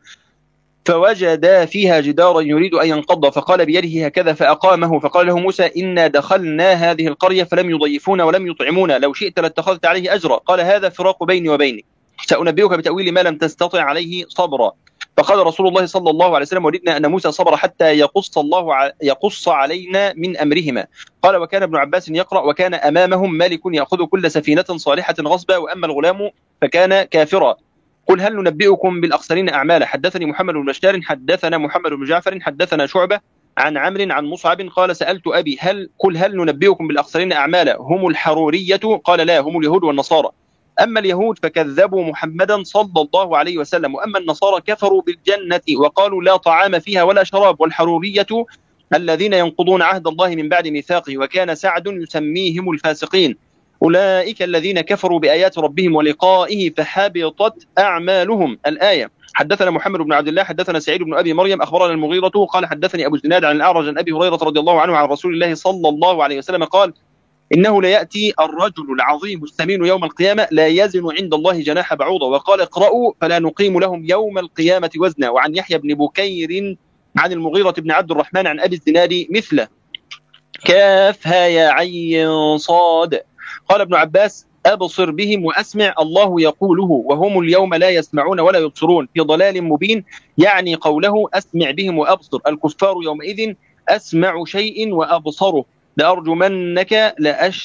فوجدا فيها جدارا يريد أن ينقض فقال بيده هكذا فأقامه. فقال له موسى إنا دخلنا هذه القرية فلم يضيفونا ولم يطعمونا لو شئت لاتخذت عليه أجرا. قال هذا فراق بيني وبينك سأنبئك بتأويل ما لم تستطع عليه صبرا. فقال رسول الله صلى الله عليه وسلم وددنا أن موسى صبر حتى يقص الله يقص علينا من أمرهما. قال وكان ابن عباس يقرأ وكان أمامهم مالك يأخذ كل سفينة صالحة غصبا وأما الغلام فكان كافرا. قل هل ننبئكم بالأخسرين أعمالا. حدثني محمد بن بشار حدثنا محمد بن جعفر حدثنا شعبة عن عمرو عن مصعب قال سألت أبي هل قل هل ننبئكم بالأخسرين أعمالا هم الحرورية قال لا هم اليهود والنصارى. أما اليهود فكذبوا محمدا صلى الله عليه وسلم وأما النصارى كفروا بالجنة وقالوا لا طعام فيها ولا شراب. والحرورية الذين ينقضون عهد الله من بعد ميثاقه وكان سعد يسميهم الفاسقين. أولئك الذين كفروا بآيات ربهم ولقائه فحبطت أعمالهم. الآية. حدثنا محمد بن عبد الله حدثنا سعيد بن أبي مريم أخبرنا المغيرة قال حدثني أبو الزناد عن الأعرج عن أبي هريرة رضي الله عنه عن رسول الله صلى الله عليه وسلم قال إنه ليأتي الرجل العظيم السمين يوم القيامة لا يزن عند الله جناح بعوضة. وقال اقرأوا فلا نقيم لهم يوم القيامة وزنا. وعن يحيى بن بكير عن المغيرة بن عبد الرحمن عن أبي الزناد مثله. كاف ها يا عين صاد. قال ابن عباس أبصر بهم وأسمع الله يقوله وهم اليوم لا يسمعون ولا يبصرون في ضلال مبين يعني قوله أسمع بهم وأبصر. الكفار يومئذ أسمع شيء وأبصره لأرجمنك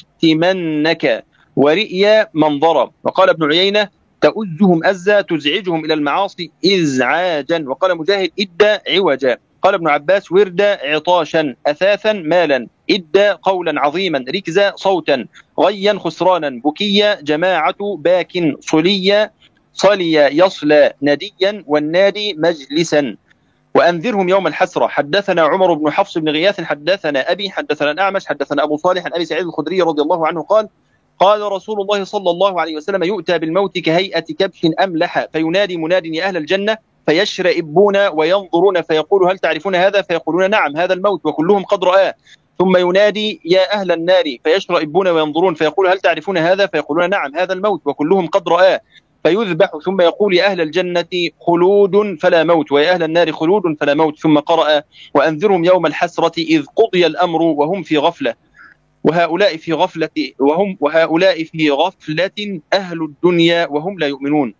لأشتمنك ورئي منظرا. وقال ابن عيينة تؤزهم أزا تزعجهم إلى المعاصي إزعاجا. وقال مجاهد إدى عوجا. قال ابن عباس ورد عطاشا أثاثا مالا إدى قولا عظيما ركزا صوتا غيا خسرانا بكيا جماعة باك صليا صليا يصلى نديا والنادي مجلسا. وأنذرهم يوم الحسرة. حدثنا عمر بن حفص بن غياث حدثنا أبي حدثنا الأعمش حدثنا أبو صالح عن أبي سعيد الخدري رضي الله عنه قال قال رسول الله صلى الله عليه وسلم يؤتى بالموت كهيئة كبش أملح فينادي مناد يا أهل الجنة فيشرئبون وينظرون فيقول هل تعرفون هذا فيقولون نعم هذا الموت وكلهم قد رآه. ثم ينادي يا أهل النار فيشرئبون وينظرون فيقول هل تعرفون هذا فيقولون نعم هذا الموت وكلهم قد رآه. فيذبح ثم يقول يا أهل الجنة خلود فلا موت ويا أهل النار خلود فلا موت. ثم قرأ وأنذرهم يوم الحسرة إذ قضي الأمر وهم في غفلة وهؤلاء في غفلة وهم وهؤلاء في غفلة أهل الدنيا وهم لا يؤمنون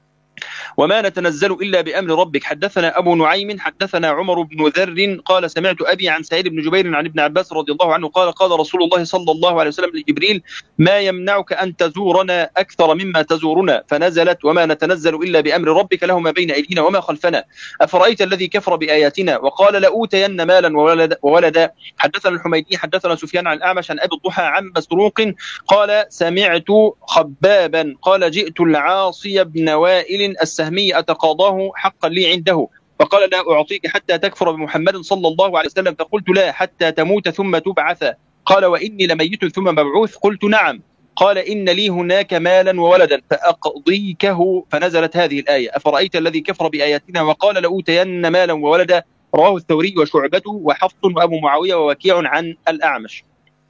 وما نتنزل إلا بأمر ربك. حدثنا أبو نعيم حدثنا عمر بن ذر قال سمعت أبي عن سعيد بن جبير عن ابن عباس رضي الله عنه قال قال رسول الله صلى الله عليه وسلم لجبريل ما يمنعك أن تزورنا أكثر مما تزورنا فنزلت وما نتنزل إلا بأمر ربك له ما بين أيدينا وما خلفنا أفرأيت الذي كفر بآياتنا وقال لأوتين مالا وولدا, وولدا. حدثنا الحميدي حدثنا سفيان عن الأعمش عن أبي الضحى عن مسروق قال سمعت خبابا قال جئت العاصي بن وائل السهمي أتقاضاه حقا لي عنده فقال لا أعطيك حتى تكفر بمحمد صلى الله عليه وسلم فقلت لا حتى تموت ثم تبعث. قال وإني لميت ثم مبعوث قلت نعم. قال إن لي هناك مالا وولدا فأقضيكه فنزلت هذه الآية أفرأيت الذي كفر بآياتنا وقال لأوتين مالا وولدا. رواه الثوري وشعبته وحفص وأبو معاوية ووكيع عن الأعمش.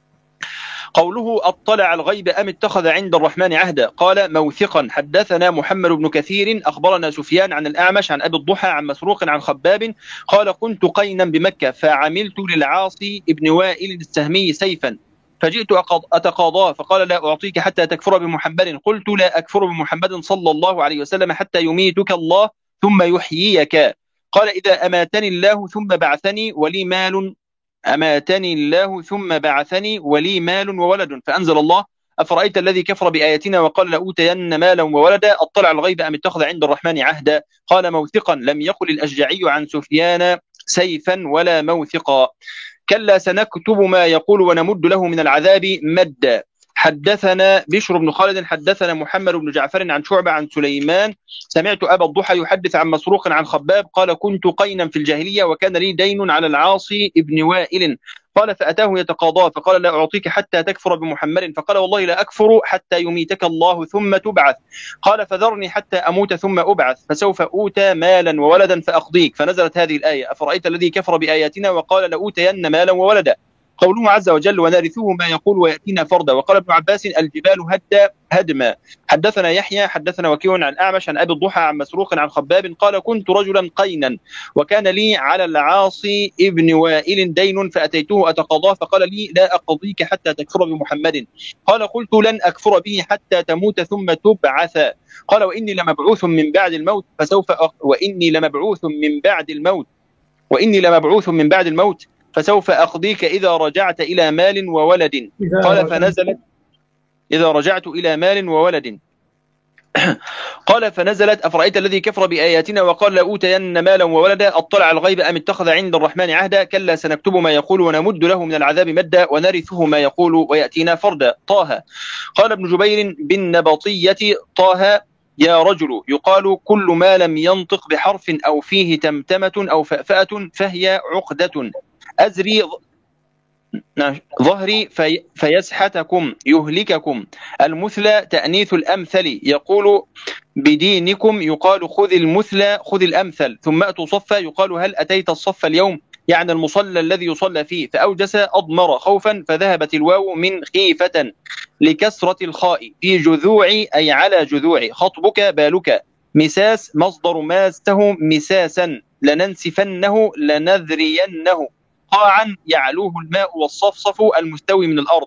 قوله اطلع الغيب أم اتخذ عند الرحمن عهدا قال موثقا. حدثنا محمد بن كثير أخبرنا سفيان عن الأعمش عن أبي الضحى عن مسروق عن خباب قال كنت قينا بمكة فعملت للعاصي ابن وائل السهمي سيفا فجئت أتقاضاه فقال لا أعطيك حتى تكفر بمحمد قلت لا أكفر بمحمد صلى الله عليه وسلم حتى يميتك الله ثم يحييك. قال إذا أماتني الله ثم بعثني ولي مال أماتني الله ثم بعثني ولي مال وولد، فأنزل الله أفرأيت الذي كفر بآياتنا وقال لأوتين مالا وولدا أطلع الغيب أم اتخذ عند الرحمن عهدا، قال موثقا لم يقل الأشجعي عن سفيان سيفا ولا موثقا. كلا سنكتب ما يقول ونمد له من العذاب مدا. حدثنا بشر بن خالد حدثنا محمد بن جعفر عن شعبة عن سليمان سمعت أبا الضحى يحدث عن مسروق عن خباب قال كنت قينا في الجاهلية وكان لي دين على العاصي ابن وائل، قال فأتاه يتقاضاه فقال لا أعطيك حتى تكفر بمحمد، فقال والله لا أكفر حتى يميتك الله ثم تبعث، قال فذرني حتى أموت ثم أبعث فسوف أوتى مالا وولدا فأقضيك، فنزلت هذه الآية أفرأيت الذي كفر بآياتنا وقال لأوتين مالا وولدا، قوله عز وجل ونرثه ما يقول ويأتينا فردا. وقال ابن عباس الجبال هد هدما. حدثنا يحيى حدثنا وكيع عن أعمش عن أبي الضحى عن مسروق عن خباب قال كنت رجلا قينا وكان لي على العاصي ابن وائل دين فأتيته أتقاضاه فقال لي لا أقضيك حتى تكفر بمحمد، قال قلت لن أكفر به حتى تموت ثم تبعث، قال وإني لمبعوث من بعد الموت فسوف أق... وإني لمبعوث من بعد الموت وإني لمبعوث من بعد الموت فسوف أقضيك إذا رجعت إلى مال وولد، قال فنزلت إذا رجعت إلى مال وولد قال فنزلت أفرأيت الذي كفر بآياتنا وقال لأوتين مالا وولدا أطلع الغيب أم اتخذ عند الرحمن عهدا، كلا سنكتب ما يقول ونمد له من العذاب مدا ونرثه ما يقول ويأتينا فردا. طه. قال ابن جبير بالنبطية طه يا رجل يقال كل ما لم ينطق بحرف أو فيه تمتمة أو فأفأة فهي عقدة. أزري ظهري في فيسحتكم يهلككم. المثلى تأنيث الأمثل يقول بدينكم يقال خذ المثلى خذ الأمثل. ثم أتوا صفا يقال هل أتيت الصف اليوم، يعني المصلى الذي يصلى فيه. فأوجس أضمر خوفا فذهبت الواو من خيفة لكسرة الخاء. في جذوعي أي على جذوعي. خطبك بالك. مساس مصدر ماسته مساسا. لننسفنه لنذرينه. قاعا يعلوه الماء والصفصف المستوي من الأرض.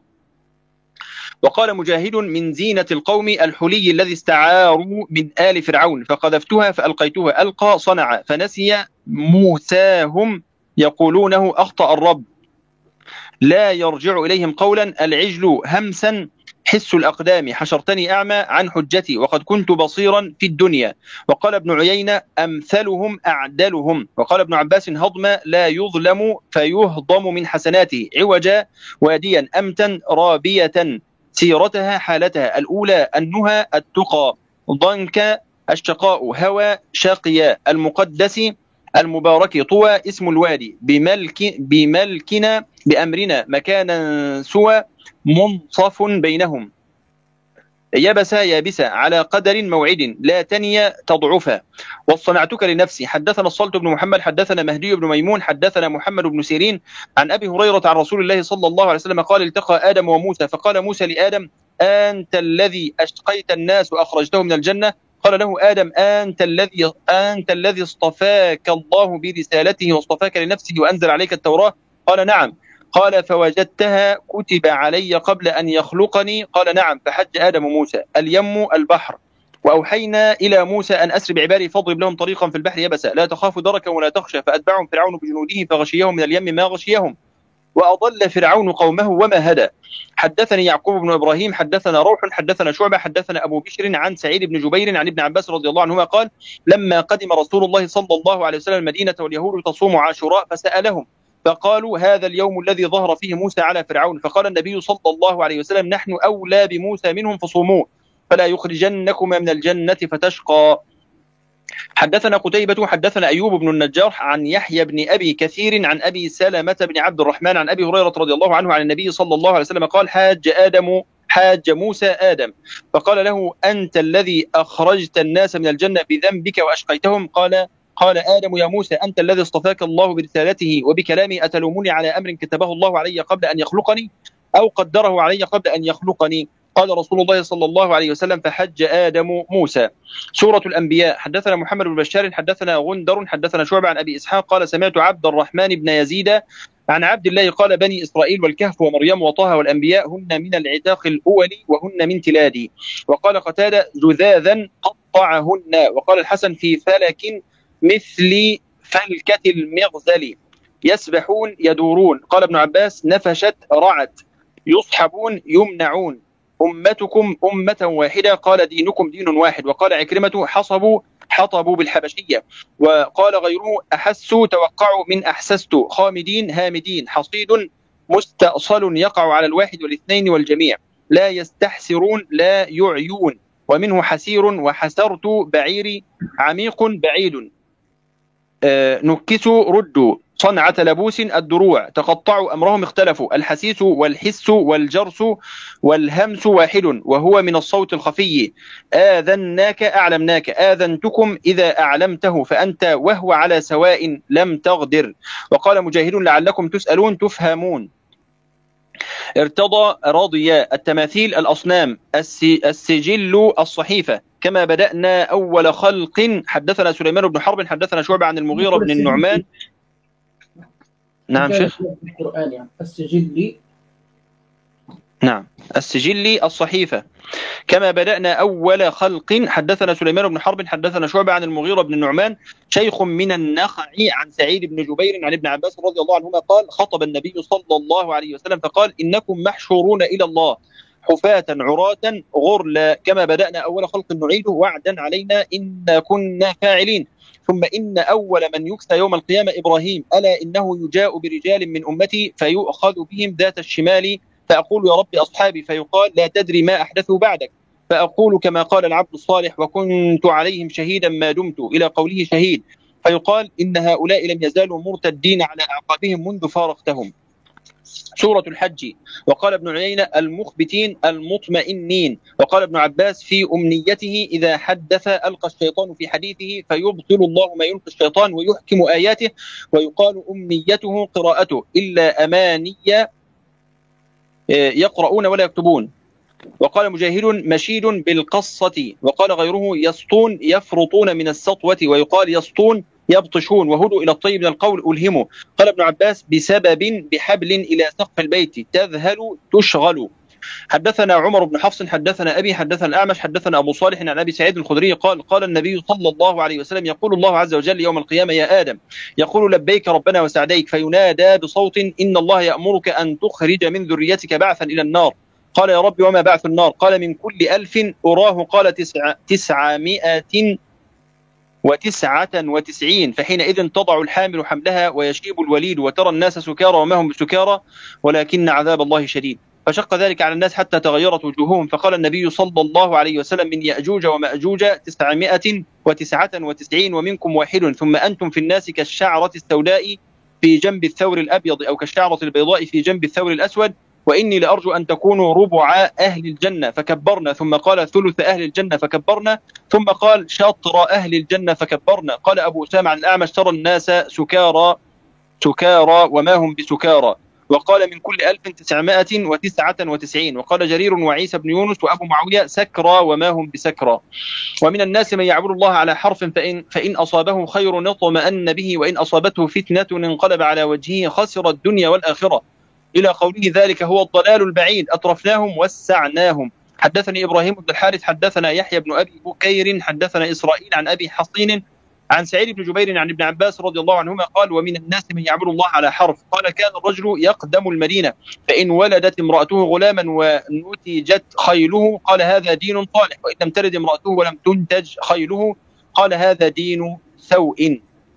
وقال مجاهد من زينة القوم الحلي الذي استعاروا من آل فرعون فقذفتها فألقيتها. ألقى صنع فنسي موساهم يقولونه أخطأ الرب. لا يرجع إليهم قولا. العجل همسا حس الأقدام. حشرتني أعمى عن حجتي وقد كنت بصيرا في الدنيا. وقال ابن عيينة أمثلهم أعدلهم. وقال ابن عباس هضم لا يظلم فيهضم من حسناته. عوجا واديا أمتا رابية سيرتها حالتها. الأولى النهى التقى. ضنك الشقاء. هوى شاقيا. المقدس المبارك. طوى اسم الوادي. بملك بملكنا بأمرنا مكانا سوى منصف بينهم. يبس يابسة على قدر موعد لا تني تضعفا. واصطنعتك لنفسي. حدثنا الصلت بن محمد حدثنا مهدي بن ميمون حدثنا محمد بن سيرين عن أبي هريرة عن رسول الله صلى الله عليه وسلم قال التقى آدم وموسى فقال موسى لآدم أنت الذي أشقيت الناس وأخرجتهم من الجنة. قال له آدم أنت الذي أنت الذي اصطفاك الله برسالته واصطفاك لنفسه وأنزل عليك التوراة. قال نعم. قال فوجدتها كتب علي قبل أن يخلقني. قال نعم. فحج آدم موسى. اليم البحر. وأوحينا إلى موسى أن أسر بعبادي فاضرب لهم طريقا في البحر يبسا لا تخاف دركا ولا تخشى. فأتبعهم فرعون بجنوده فغشيهم من اليم ما غشيهم وأضل فرعون قومه وما هدى. حدثني يعقوب بن إبراهيم حدثنا روح حدثنا شعبة حدثنا أبو بشر عن سعيد بن جبير عن ابن عباس رضي الله عنهما قال لما قدم رسول الله صلى الله عليه وسلم المدينة واليهود تصوم عاشوراء فسألهم فقالوا هذا اليوم الذي ظهر فيه موسى على فرعون. فقال النبي صلى الله عليه وسلم نحن أولى بموسى منهم فصوموه فلا يخرجنكما من الجنة فتشقى. حدثنا قتيبة حدثنا أيوب بن النجار عن يحيى بن أبي كثير عن أبي سلمة بن عبد الرحمن عن أبي هريرة رضي الله عنه عن النبي صلى الله عليه وسلم قال حاج آدم حاج موسى آدم فقال له أنت الذي أخرجت الناس من الجنة بذنبك وأشقيتهم. قال قال آدم يا موسى أنت الذي اصطفاك الله برسالته وبكلامي أتلومني على أمر كتبه الله علي قبل أن يخلقني أو قدره علي قبل أن يخلقني. قال رسول الله صلى الله عليه وسلم فحج آدم موسى. سورة الأنبياء. حدثنا محمد بن بشار حدثنا غندر حدثنا شعبة عن أبي إسحاق قال سمعت عبد الرحمن بن يزيد عن عبد الله قال بني إسرائيل والكهف ومريم وطه والأنبياء هن من العتاق الأول وهن من تلادي. وقال قتادة جذاذا قطعهن. وقال الحسن في فلك مثل فالكة المغزل يسبحون يدورون. قال ابن عباس نفشت رعت يصحبون يمنعون أمتكم أمة واحدة قال دينكم دين واحد. وقال عكرمة حصبوا حطبوا بالحبشية. وقال غيره أحسوا توقعوا من أحسست خامدين هامدين حصيد مستأصل يقع على الواحد والاثنين والجميع لا يستحسرون لا يعيون. ومنه حسير وحسرت بعيري عميق بعيد آه نكسوا ردوا صنعة لبوس الدروع تقطعوا أمرهم اختلفوا. الحسيس والحس والجرس والهمس واحد وهو من الصوت الخفي. آذناك أعلمناك آذنتكم إذا أعلمته فأنت وهو على سواء لم تغدر. وقال مجاهد لعلكم تسألون تفهمون. ارتضى راضيا التماثيل الأصنام السجل الصحيفة كما بدأنا أول خلق. حدثنا سليمان بن حرب حدثنا شعبة عن المغيرة بن النعمان. نعم شيخ. القرآن يعني السجل. نعم السجل الصحيفة كما بدأنا أول خلق. حدثنا سليمان بن حرب حدثنا شعبة عن المغيرة بن النعمان شيخ من النخع عن سعيد بن جبير عن ابن عباس رضي الله عنهما قال خطب النبي صلى الله عليه وسلم فقال إنكم محشورون إلى الله حفاة عراة غرلا كما بدأنا أول خلق نعيده وعدا علينا إن كنا فاعلين. ثم إن أول من يكسى يوم القيامة إبراهيم ألا إنه يجاء برجال من أمتي فيؤخذ بهم ذات الشمال فأقول يا رب أصحابي فيقال لا تدري ما أحدثوا بعدك فأقول كما قال العبد الصالح وكنت عليهم شهيدا ما دمت إلى قوله شهيد فيقال إن هؤلاء لم يزالوا مرتدين على أعقابهم منذ فارقتهم. سورة الحج. وقال ابن عيينة المخبتين المطمئنين. وقال ابن عباس في أمنيته إذا حدث ألقى الشيطان في حديثه فيبطل الله ما يلقي الشيطان ويحكم آياته. ويقال أمنيته قراءته إلا أماني يقرؤون ولا يكتبون. وقال مجاهد مشيد بالقصة. وقال غيره يسطون يفرطون من السطوة. ويقال يسطون يبطشون وهدوا إلى الطيب من القول ألهموا. قال ابن عباس بسبب بحبل إلى سقف البيت تذهل تشغل. حدثنا عمر بن حفص حدثنا أبي حدثنا الأعمش حدثنا أبو صالح عن أبي سعيد الخدري قال قال النبي صلى الله عليه وسلم يقول الله عز وجل يوم القيامة يا آدم يقول لبيك ربنا وسعديك فينادى بصوت إن الله يأمرك أن تخرج من ذريتك بعثا إلى النار. قال يا رب وما بعث النار؟ قال من كل ألف أراه قال تسع تسعمائة وتسعة وتسعين فحينئذ تضع الحامل حملها ويشيب الوليد وترى الناس سكارى وما هم بسكارى ولكن عذاب الله شديد. فشق ذلك على الناس حتى تغيرت وجوههم. فقال النبي صلى الله عليه وسلم من يأجوج ومأجوج تسعمائة وتسعة وتسعين ومنكم واحد ثم أنتم في الناس كالشعرة السوداء في جنب الثور الأبيض أو كالشعرة البيضاء في جنب الثور الأسود وإني لأرجو أن تكونوا ربع أهل الجنة فكبرنا ثم قال ثلث أهل الجنة فكبرنا ثم قال شطر أهل الجنة فكبرنا. قال أبو أسامة عن الأعمش ترى الناس سكارى سكارى وما هم بسكارى. وقال من كل ألف تسعمائة وتسعة وتسعين. وقال جرير وعيسى بن يونس وأبو معاوية سكرى وما هم بسكرى. ومن الناس من يعبد الله على حرف فإن, فإن أصابه خير اطمأن به وإن أصابته فتنة انقلب على وجهه خسر الدنيا والآخرة إلى قوله ذلك هو الضلال البعيد أطرفناهم وسعناهم. حدثني إبراهيم بن الحارث حدثنا يحيى بن أبي بكير حدثنا إسرائيل عن أبي حصين عن سعيد بن جبير عن ابن عباس رضي الله عنهما قال ومن الناس من يعبد الله على حرف. قال كان الرجل يقدم المدينة فإن ولدت امرأته غلاما ونتجت خيله قال هذا دين صالح وإن لم تلد امرأته ولم تنتج خيله قال هذا دين سوء.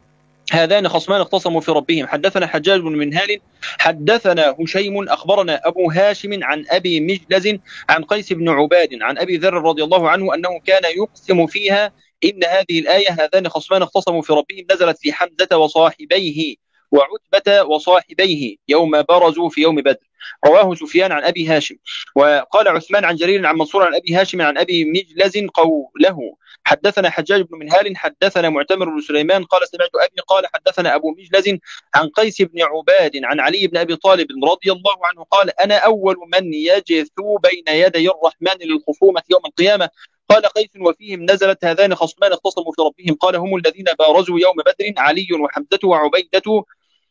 هذان خصمان اختصموا في ربهم. حدثنا حجاج بن منهال حدثنا هشيم أخبرنا أبو هاشم عن أبي مجلز عن قيس بن عباد عن أبي ذر رضي الله عنه أنه كان يقسم فيها إن هذه الآية هذان خصمان اختصموا في ربهم نزلت في حمزة وصاحبيه وعتبة وصاحبيه يوم برزوا في يوم بدر. رواه سفيان عن أبي هاشم. وقال عثمان عن جرير عن منصور عن أبي هاشم عن أبي مجلز قوله. حدثنا حجاج بن منهال حدثنا معتمر بن سليمان قال سمعت أبي قال حدثنا أبو مجلز عن قيس بن عباد عن علي بن أبي طالب رضي الله عنه قال أنا أول من يجثو بين يدي الرحمن للخصومة يوم القيامة. قال قيس وفيهم نزلت هذان خصمان اختصموا في ربهم قال هم الذين بارزوا يوم بدر علي وحمزة وعبيدة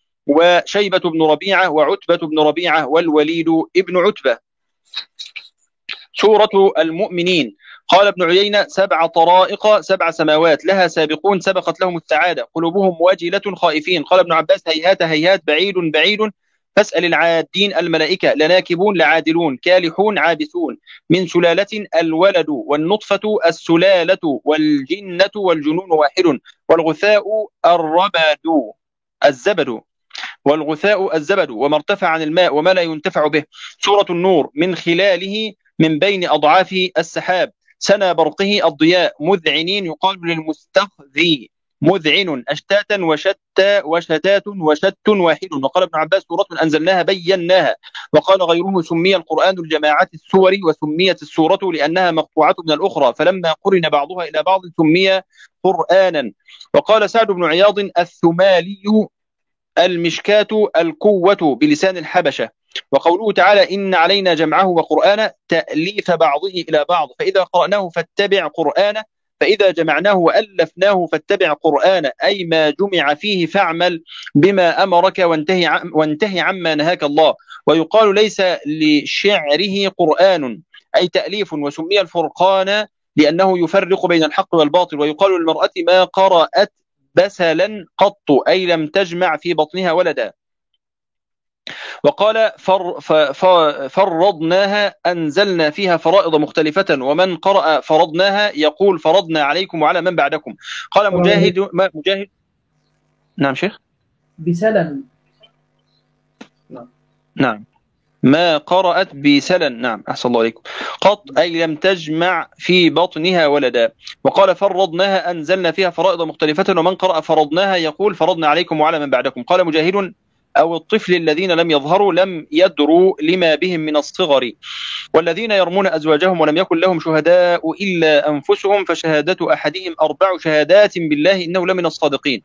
وشيبة بن ربيعة وعتبة بن ربيعة والوليد ابن عتبة. سورة المؤمنين. قال ابن عيينة: سبع طرائق سبع سماوات لها سابقون سبقت لهم السعادة قلوبهم وجلة خائفين. قال ابن عباس: هيهات هيهات بعيد بعيد فاسأل العادين الملائكة لناكبون لعادلون كالحون عابسون من سلالة الولد والنطفة السلالة والجنة والجنون واحد والغثاء الربد الزبد والغثاء الزبد وما ارتفع عن الماء وما لا ينتفع به. سورة النور من خلاله من بين أضعاف السحاب سنى برقه الضياء مذعنين يقال للمستخذي مذعن أشتاتا وشتى وشتات وشت واحد. وقال ابن عباس: سورة أنزلناها بيناها. وقال غيره: سمي القرآن الجماعات السور وسميت السورة لأنها مقطوعة من الأخرى فلما قرن بعضها إلى بعض سمي قرآنا. وقال سعد بن عياض: الثمالي المشكاة القوة بلسان الحبشة. وقوله تعالى: إن علينا جمعه وقرآنه تأليف بعضه إلى بعض فإذا قرأناه فاتبع قرآنه فإذا جمعناه وألفناه فاتبع قرآنه أي ما جمع فيه فاعمل بما أمرك وانتهي, عم وانتهي عما نهاك الله. ويقال: ليس لشعره قرآن أي تأليف وسمي الفرقان لأنه يفرق بين الحق والباطل. ويقال للمرأة: ما قرأت بسلا قط أي لم تجمع في بطنها ولدا. وقال: فر فرضناها أنزلنا فيها فرائض مختلفة ومن قرأ فرضناها يقول فرضنا عليكم وعلى من بعدكم. قال مجاهد مجاهد نعم شيخ بسلا نعم نعم ما قرأت بسلا نعم أحسن الله عليكم قط أي لم تجمع في بطنها ولدا. وقال: فرضناها أنزلنا فيها فرائض مختلفة ومن قرأ فرضناها يقول فرضنا عليكم وعلى من بعدكم. قال مجاهد: أو الطفل الذين لم يظهروا لم يدروا لما بهم من الصغر. والذين يرمون أزواجهم ولم يكن لهم شهداء إلا أنفسهم فشهادة أحدهم أربع شهادات بالله إنه لمن الصادقين.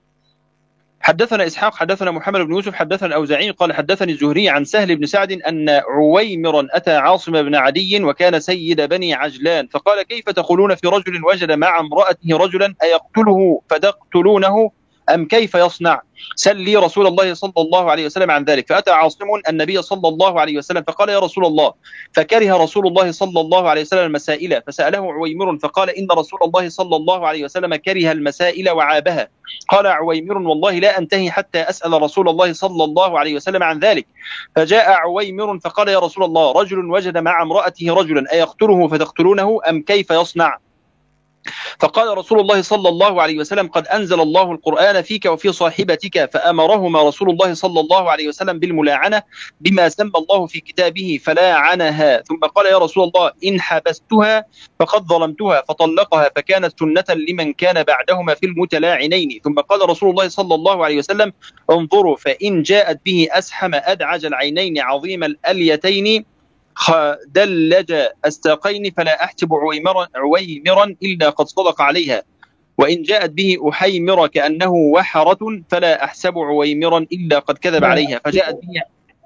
حدثنا إسحاق حدثنا محمد بن يوسف حدثنا الأوزاعي قال: حدثني الزهري عن سهل بن سعد أن عويمرا أتى عاصم بن عدي وكان سيد بني عجلان فقال: كيف تقولون في رجل وجد مع امرأته رجلا أيقتله فتقتلونه أم كيف يصنع؟ سل لي رسول الله صلى الله عليه وسلم عن ذلك. فأتى عاصم النبي صلى الله عليه وسلم فقال: يا رسول الله. فكره رسول الله صلى الله عليه وسلم المسائل فسأله عويمر فقال: إن رسول الله صلى الله عليه وسلم كره المسائل وعابها. قال عويمر: والله لا أنتهي حتى أسأل رسول الله صلى الله عليه وسلم عن ذلك. فجاء عويمر فقال: يا رسول الله، رجل وجد مع امرأته رجلا أيقتله فتقتلونه أم كيف يصنع؟ فقال رسول الله صلى الله عليه وسلم: قد أنزل الله القرآن فيك وفي صاحبتك. فأمرهما رسول الله صلى الله عليه وسلم بالملاعنة بما سمى الله في كتابه فلاعنها. ثم قال: يا رسول الله، إن حبستها فقد ظلمتها فطلقها فكانت سنة لمن كان بعدهما في المتلاعنين. ثم قال رسول الله صلى الله عليه وسلم: انظروا فإن جاءت به أسحم أدعج العينين عظيم الأليتين دلج الساقين فلا أحسب عويمرا, عويمرا إلا قد صدق عليها، وإن جاءت به أحيمر كأنه وحرة فلا أحسب عويمرا إلا قد كذب عليها. فجاءت به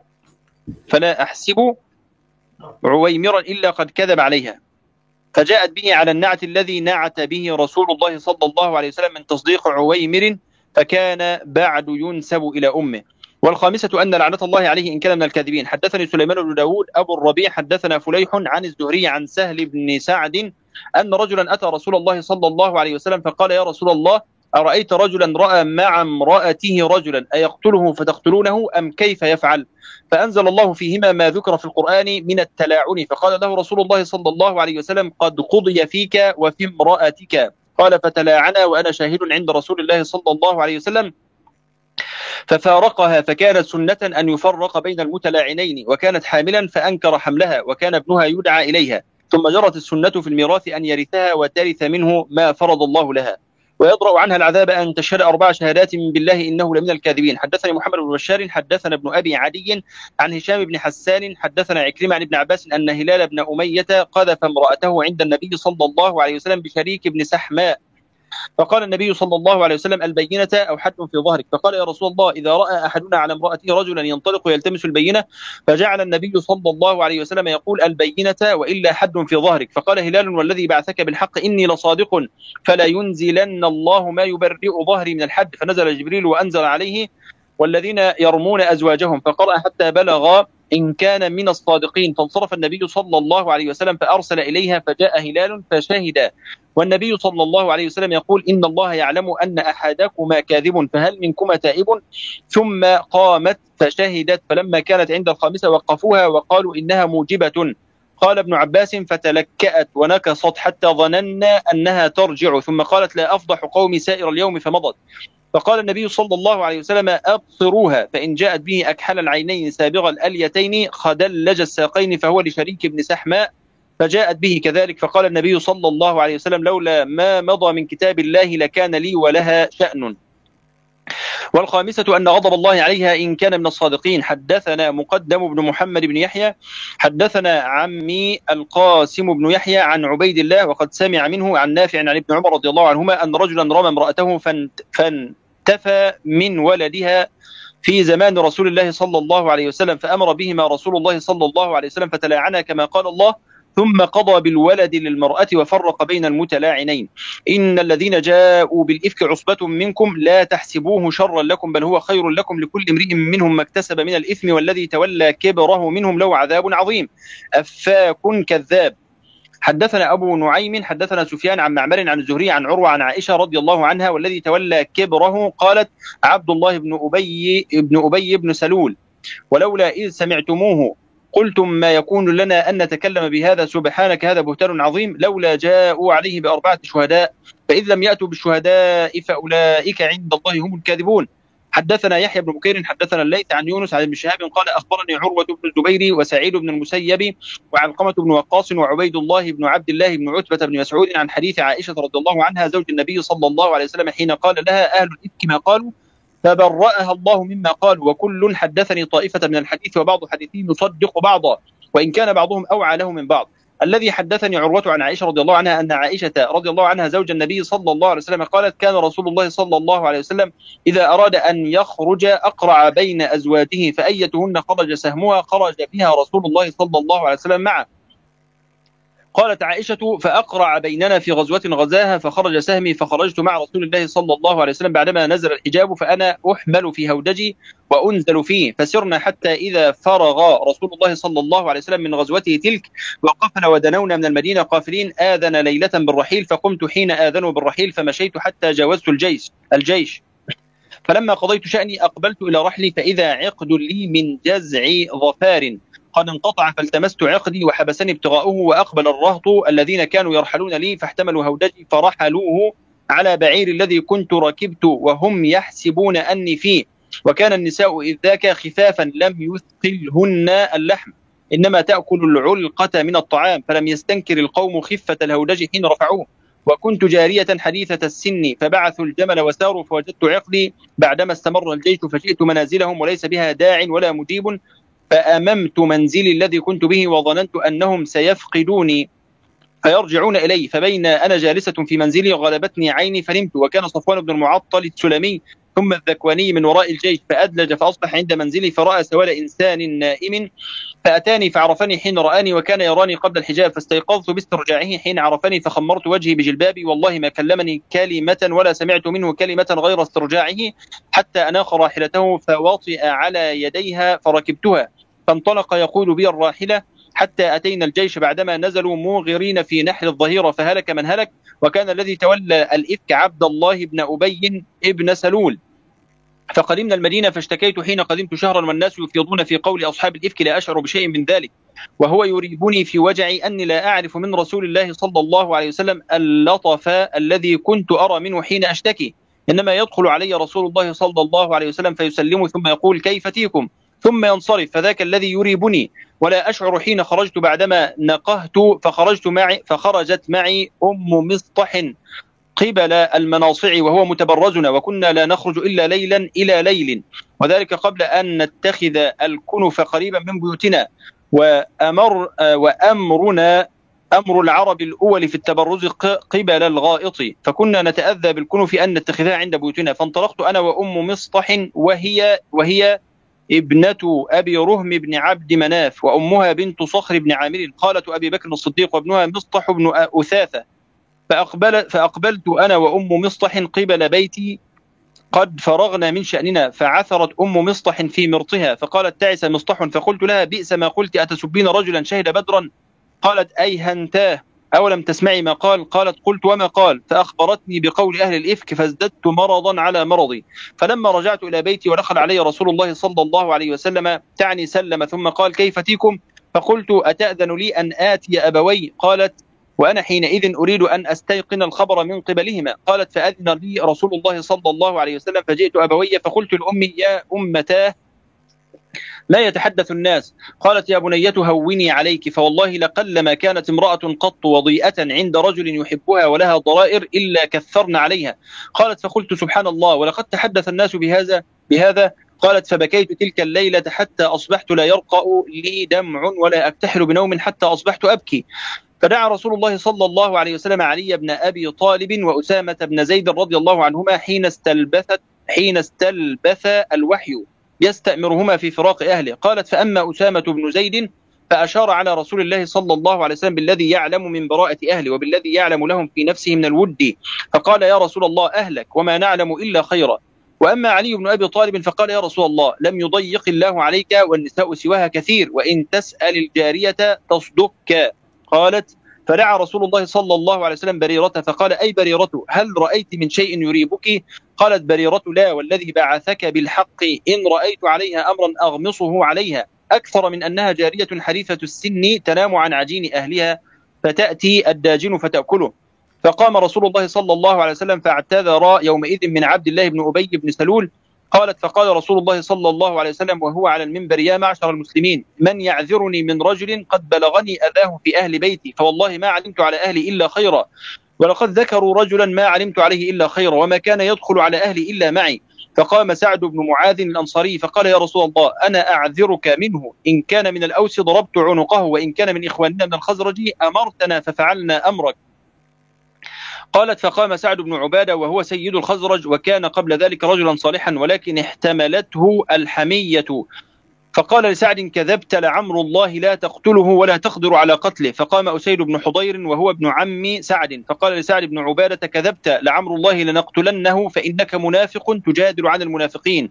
فلا أحسب عويمرا إلا قد كذب عليها فجاءت به على النعت الذي نعت به رسول الله صلى الله عليه وسلم من تصديق عويمر فكان بعد ينسب إلى أمه. والخامسة أن لعنة الله عليه إن كان من الكاذبين. حدثني سليمان بن داود أبو الربيع حدثنا فليح عن الزهري عن سهل بن سعد أن رجلا أتى رسول الله صلى الله عليه وسلم فقال: يا رسول الله، أرأيت رجلا رأى مع امرأته رجلا أيقتله فتقتلونه أم كيف يفعل؟ فأنزل الله فيهما ما ذكر في القرآن من التلاعن. فقال له رسول الله صلى الله عليه وسلم: قد قضي فيك وفي امرأتك. قال: فتلاعنا وأنا شاهد عند رسول الله صلى الله عليه وسلم ففارقها فكانت سنة أن يفرق بين المتلاعنين، وكانت حاملا فأنكر حملها وكان ابنها يدعى إليها، ثم جرت السنة في الميراث أن يرثها وترث منه ما فرض الله لها، ويضرأ عنها العذاب أن تشهد أربع شهادات بالله إنه لمن الكاذبين. حدثني محمد بن بشار حدثنا ابن أبي عدي عن هشام بن حسان حدثنا عكرمة عن ابن عباس أن هلال بن أمية قذف امرأته عند النبي صلى الله عليه وسلم بشريك بن سحماء، فقال النبي صلى الله عليه وسلم: البينة أو حد في ظهرك. فقال: يا رسول الله، إذا رأى أحدنا على امرأته رجلا ينطلق يلتمس البينة، فجعل النبي صلى الله عليه وسلم يقول: البينة وإلا حد في ظهرك. فقال هلال: والذي بعثك بالحق إني لصادق فلا ينزلن الله ما يبرئ ظهري من الحد. فنزل جبريل وأنزل عليه: والذين يرمون أزواجهم، فقرأ حتى بلغ إن كان من الصادقين. فانصرف النبي صلى الله عليه وسلم فأرسل إليها فجاء هلال فشهد. والنبي صلى الله عليه وسلم يقول إن الله يعلم أن أحدكما كاذب فهل منكما تائب؟ ثم قامت فشهدت، فلما كانت عند الخامسة وقفوها وقالوا إنها موجبة. قال ابن عباس فتلكأت ونكصت حتى ظننا أنها ترجع، ثم قالت لا أفضح قومي سائر اليوم فمضت. فقال النبي صلى الله عليه وسلم أبصروها، فإن جاءت به أكحل العينين سابغ الأليتين خدلج الساقين فهو لشريك بن سحماء، فجاءت به كذلك. فقال النبي صلى الله عليه وسلم لولا ما مضى من كتاب الله لكان لي ولها شأن. والخامسة أن غضب الله عليها إن كان من الصادقين. حدثنا مقدم بن محمد بن يحيى حدثنا عمي القاسم بن يحيى عن عبيد الله وقد سمع منه عن نافع عن ابن عمر رضي الله عنهما أن رجلا رمى امرأته فانتفى من ولدها في زمان رسول الله صلى الله عليه وسلم، فأمر بهما رسول الله صلى الله عليه وسلم فتلاعنا كما قال الله، ثم قضى بالولد للمرأة وفرق بين المتلاعنين. إن الذين جاءوا بالإفك عصبة منكم لا تحسبوه شرا لكم بل هو خير لكم، لكل امرئ منهم ما اكتسب من الإثم والذي تولى كبره منهم له عذاب عظيم. أفاك كذاب. حدثنا أبو نعيم حدثنا سفيان عن معمر عن الزهري عن عروة عن عائشة رضي الله عنها والذي تولى كبره قالت عبد الله بن أبي بن أبي بن سلول ولولا إذ سمعتموه قلتم ما يكون لنا أن نتكلم بهذا سبحانك هذا بهتان عظيم، لولا جاءوا عليه بأربعة شهداء فإذ لم يأتوا بالشهداء فأولئك عند الله هم الكاذبون. حدثنا يحيى بن بكير حدثنا الليث عن يونس عن ابن شهاب قال أخبرني عروة بن الزبير وسعيد بن المسيب وعلقمة بن وقاص وعبيد الله بن عبد الله بن عتبة بن مسعود عن حديث عائشة رضي الله عنها زوج النبي صلى الله عليه وسلم حين قال لها أهل الإفك ما قالوا فبرأها الله مما قالوا، وكل حدثني طائفة من الحديث وبعض حديثهم يصدق بعضا وإن كان بعضهم أوعى له من بعض. الذي حدثني عروة عن عائشة رضي الله عنها أن عائشة رضي الله عنها زوج النبي صلى الله عليه وسلم قالت كان رسول الله صلى الله عليه وسلم إذا أراد أن يخرج أقرع بين أزواجه فأيتهن خرج سهمها خرج بها رسول الله صلى الله عليه وسلم معه. قالت عائشة فأقرع بيننا في غزوة غزاها فخرج سهمي فخرجت مع رسول الله صلى الله عليه وسلم بعدما نزل الحجاب فأنا أحمل في هودجي وأنزل فيه، فسرنا حتى إذا فرغ رسول الله صلى الله عليه وسلم من غزوته تلك وقفنا ودنونا من المدينة قافلين آذن ليلة بالرحيل، فقمت حين آذنوا بالرحيل فمشيت حتى جاوزت الجيش الجيش فلما قضيت شأني أقبلت إلى رحلي فإذا عقد لي من جزع ظفار قد انقطع فالتمست عقدي وحبسني ابتغاؤه، وأقبل الرهط الذين كانوا يرحلون لي فاحتملوا هودجي فرحلوه على بعير الذي كنت ركبت وهم يحسبون أني فيه، وكان النساء إذ ذاك خفافا لم يثقلهن اللحم إنما تأكل العلقة من الطعام، فلم يستنكر القوم خفة الهودج حين رفعوه، وكنت جارية حديثة السن فبعثوا الجمل وساروا فوجدت عقلي بعدما استمر الجيش فشئت منازلهم وليس بها داع ولا مجيب، فأممت منزلي الذي كنت به وظننت أنهم سيفقدوني فيرجعون إلي، فبين أنا جالسة في منزلي غلبتني عيني فنمت، وكان صفوان بن المعطل السلمي ثم الذكواني من وراء الجيش فأدلج فأصبح عند منزلي فرأى سواد إنسان نائم فأتاني فعرفني حين رآني وكان يراني قبل الحجاب، فاستيقظت باسترجاعه حين عرفني فخمرت وجهي بجلبابي والله ما كلمني كلمة ولا سمعت منه كلمة غير استرجاعه حتى أناخ راحلته فوطئ على يديها فركبتها فانطلق يقول بي الراحلة حتى أتينا الجيش بعدما نزلوا موغرين في نحر الظهيرة فهلك من هلك، وكان الذي تولى الإفك عبد الله بن أبي ابن سلول. فقدمنا المدينة فاشتكيت حين قدمت شهرا والناس يفيضون في قول أصحاب الإفك لا أشعر بشيء من ذلك، وهو يريبني في وجعي أني لا أعرف من رسول الله صلى الله عليه وسلم اللطف الذي كنت أرى منه حين أشتكي، إنما يدخل علي رسول الله صلى الله عليه وسلم فيسلم ثم يقول كيف تيكم ثم ينصرف، فذاك الذي يريبني، ولا أشعر حين خرجت بعدما نقهت فخرجت معي فخرجت معي أم مصطح قبل المناصع وهو متبرزنا، وكنا لا نخرج إلا ليلا إلى ليل، وذلك قبل أن نتخذ الكنف قريبا من بيوتنا، وأمر وأمرنا أمر العرب الأول في التبرز قبل الغائط، فكنا نتأذى بالكنف أن نتخذها عند بيوتنا، فانطلقت أنا وأم مصطح وهي وهي ابنة أبي رهم بن عبد مناف وأمها بنت صخر بن عامر قالت أبي بكر الصديق وابنها مصطح بن أثاثة، فأقبل فأقبلت أنا وأم مصطح قبل بيتي قد فرغنا من شأننا. فعثرت أم مصطح في مرطها فقالت تعس مصطح. فقلت لها بئس ما قلت، أتسبين رجلا شهد بدرا؟ قالت أيهنتاه، أولم تسمعي ما قال؟ قالت قلت وما قال؟ فأخبرتني بقول أهل الإفك فازددت مرضا على مرضي. فلما رجعت إلى بيتي ودخل علي رسول الله صلى الله عليه وسلم تعني سلم ثم قال كيف تيكم؟ فقلت أتأذن لي أن آتي أبوي؟ قالت وأنا حينئذ أريد أن أستيقن الخبر من قبلهما. قالت فأذن لي رسول الله صلى الله عليه وسلم فجئت أبوي فقلت لأمي يا أمتاه لا يتحدث الناس. قالت يا بنية هوني عليك، فوالله لقلما كانت امرأة قط وضيئة عند رجل يحبها ولها ضرائر إلا كثرن عليها. قالت فقلت سبحان الله ولقد تحدث الناس بهذا بهذا قالت فبكيت تلك الليلة حتى أصبحت لا يرقأ لي دمع ولا أكتحل بنوم حتى أصبحت أبكي. فدعا رسول الله صلى الله عليه وسلم علي بن أبي طالب وأسامة بن زيد رضي الله عنهما حين استلبثت حين استلبث الوحي يستأمرهما في فراق أهله. قالت فأما أسامة بن زيد فأشار على رسول الله صلى الله عليه وسلم بالذي يعلم من براءة أهله وبالذي يعلم لهم في نفسه من الود، فقال يا رسول الله أهلك وما نعلم إلا خيرا. وأما علي بن أبي طالب فقال يا رسول الله لم يضيق الله عليك والنساء سواها كثير وإن تسأل الجارية تصدقك. قالت فدعا رسول الله صلى الله عليه وسلم بريرة فقال أي بريرة هل رأيت من شيء يريبك؟ قالت بريرة لا والذي بعثك بالحق إن رأيت عليها أمرا أغمصه عليها أكثر من أنها جارية حديثة السن تنام عن عجين أهلها فتأتي الداجن فتأكله. فقام رسول الله صلى الله عليه وسلم فاعتذر يومئذ من عبد الله بن أبي بن سلول. قالت فقال رسول الله صلى الله عليه وسلم وهو على المنبر يا معشر المسلمين من يعذرني من رجل قد بلغني أذاه في أهل بيتي فوالله ما علمت على أهلي إلا خيرا ولقد ذكروا رجلا ما علمت عليه إلا خيرا وما كان يدخل على أهلي إلا معي. فقام سعد بن معاذ الأنصاري فقال يا رسول الله أنا أعذرك منه إن كان من الأوس ضربت عنقه وإن كان من إخواننا من الخزرج أمرتنا ففعلنا أمرك. قالت فقام سعد بن عبادة وهو سيد الخزرج وكان قبل ذلك رجلا صالحا ولكن احتملته الحمية فقال لسعد كذبت لعمر الله لا تقتله ولا تقدر على قتله. فقام أسيد بن حضير وهو ابن عم سعد فقال لسعد بن عبادة كذبت لعمر الله لنقتلنه فإنك منافق تجادل عن المنافقين.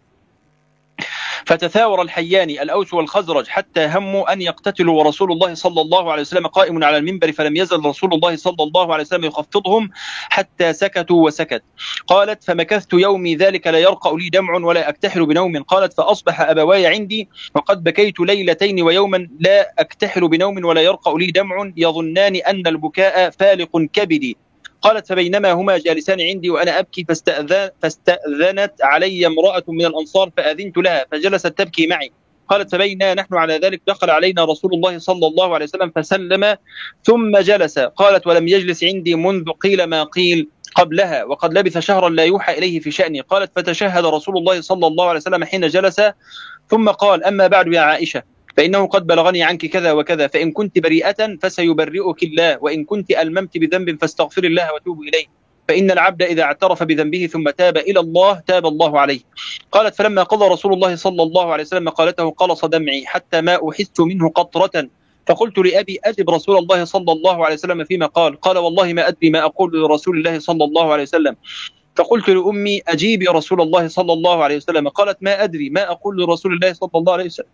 فتثاور الحيان الأوس والخزرج حتى هموا أن يقتتلوا ورسول الله صلى الله عليه وسلم قائم على المنبر فلم يزل رسول الله صلى الله عليه وسلم يخفضهم حتى سكتوا وسكت. قالت فمكثت يومي ذلك لا يرقأ لي دمع ولا أكتحل بنوم. قالت فأصبح أبواي عندي وقد بكيت ليلتين ويوما لا أكتحل بنوم ولا يرقأ لي دمع يظنان أن البكاء فالق كبدي. قالت فبينما هما جالسان عندي وأنا أبكي فاستأذن فاستأذنت علي امرأة من الأنصار فأذنت لها فجلست تبكي معي. قالت فبينا نحن على ذلك دخل علينا رسول الله صلى الله عليه وسلم فسلم ثم جلس. قالت ولم يجلس عندي منذ قيل ما قيل قبلها وقد لبث شهرا لا يوحى إليه في شأني. قالت فتشهد رسول الله صلى الله عليه وسلم حين جلس ثم قال أما بعد يا عائشة فإنه قد بلغني عنك كذا وكذا فإن كنت بريئة فسيبرئك الله وإن كنت ألممت بذنب فاستغفر الله وتوب إليه فإن العبد إذا اعترف بذنبه ثم تاب إلى الله تاب الله عليه. قالت فلما قضى رسول الله صلى الله عليه وسلم قالته قلص دمعي حتى ما أحس منه قطرة فقلت لأبي أجب رسول الله صلى الله عليه وسلم فيما قال. قال والله ما أدري ما أقول لرسول الله صلى الله عليه وسلم. فقلت لأمي أجيبي رسول الله صلى الله عليه وسلم. قالت ما أدري ما أقول لرسول الله صلى الله عليه وسلم.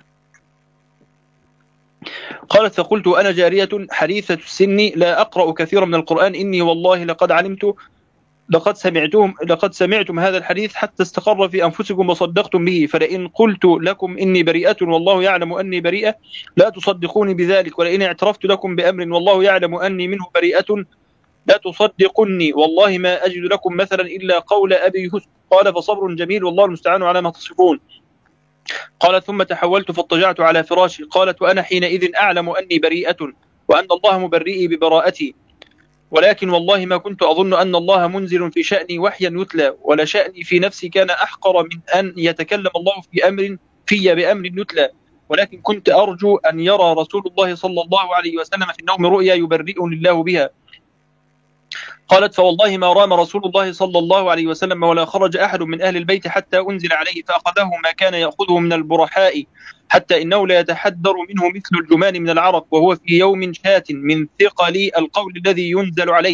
قالت فقلت أنا جارية حديثة السن لا أقرأ كثيرا من القرآن إني والله لقد علمت لقد سمعتم لقد سمعتم هذا الحديث حتى استقر في أنفسكم وصدقتم به فلئن قلت لكم إني بريئة والله يعلم أني بريئة لا تصدقوني بذلك ولئن اعترفت لكم بأمر والله يعلم أني منه بريئة لا تصدقني والله ما أجد لكم مثلا إلا قول أبي يوسف. قال فصبر جميل والله المستعان على ما تصفون. قالت ثم تحولت فاضطجعت على فراشي. قالت وأنا حينئذ أعلم أني بريئة وأن الله مبرئي ببراءتي ولكن والله ما كنت أظن أن الله منزل في شأني وحيا يتلى ولا شأني في نفسي كان أحقر من أن يتكلم الله في أمر في بأمر يتلى ولكن كنت أرجو أن يرى رسول الله صلى الله عليه وسلم في النوم رؤيا يبرئني الله بها. قالت فوالله ما رام رسول الله صلى الله عليه وسلم ولا خرج أحد من أهل البيت حتى أنزل عليه فأخذه ما كان يأخذه من البرحاء حتى إنه لا يتحدر منه مثل الجمان من العرق وهو في يوم شات من ثقل القول الذي ينزل عليه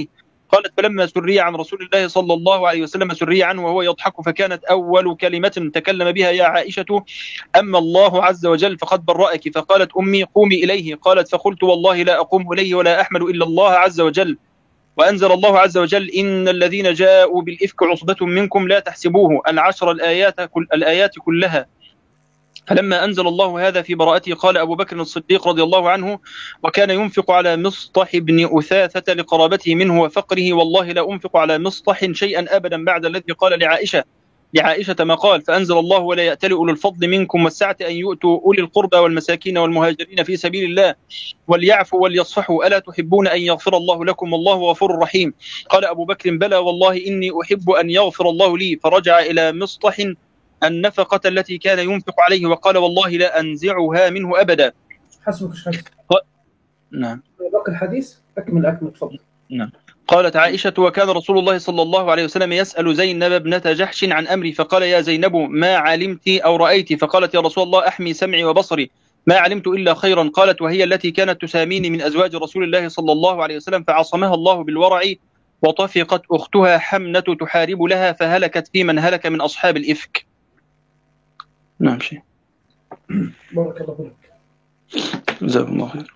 قالت فلما سري عن رسول الله صلى الله عليه وسلم سري عنه وهو يضحك، فكانت أول كلمة تكلم بها يا عائشة أما الله عز وجل فقد برأك. فقالت أمي قومي إليه. قالت فقلت والله لا أقوم إليه ولا أحمد إلا الله عز وجل. وأنزل الله عز وجل إن الذين جاءوا بالإفك عصبة منكم لا تحسبوه العشر الآيات, كل الآيات كلها. فلما أنزل الله هذا في براءته قال أبو بكر الصديق رضي الله عنه وكان ينفق على مصطح بن أثاثة لقرابته منه وفقره والله لا أنفق على مصطح شيئا أبدا بعد الذي قال لعائشة لعائشة ما قال. فأنزل الله ولا يأتل أولو الفضل منكم والسعة أن يؤتوا أولي القربى والمساكين والمهاجرين في سبيل الله وليعفوا وليصفحوا ألا تحبون أن يغفر الله لكم والله غفور رحيم. قال أبو بكر بلى والله إني أحب أن يغفر الله لي. فرجع إلى مصطح النفقة التي كان ينفق عليه وقال والله لا أنزعها منه أبدا. حسبك شيخ. نعم. باقي الحديث أكمل أكمل تفضل. نعم. قالت عائشة وكان رسول الله صلى الله عليه وسلم يسأل زينب ابنة جحش عن أمري فقال يا زينب ما علمت أو رأيت؟ فقالت يا رسول الله أحمي سمعي وبصري ما علمت إلا خيرا. قالت وهي التي كانت تساميني من أزواج رسول الله صلى الله عليه وسلم فعصمها الله بالورع وطفقت أختها حمنة تحارب لها فهلكت في من هلك من أصحاب الإفك. نعم شيء. بارك الله فيك. جزاكم الله خير.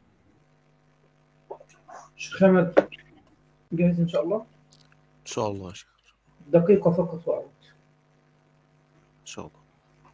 شيخ حمد جاهز إن شاء الله؟ إن شاء الله يا شيخ. دقيقة فقط وأعود. إن شاء الله.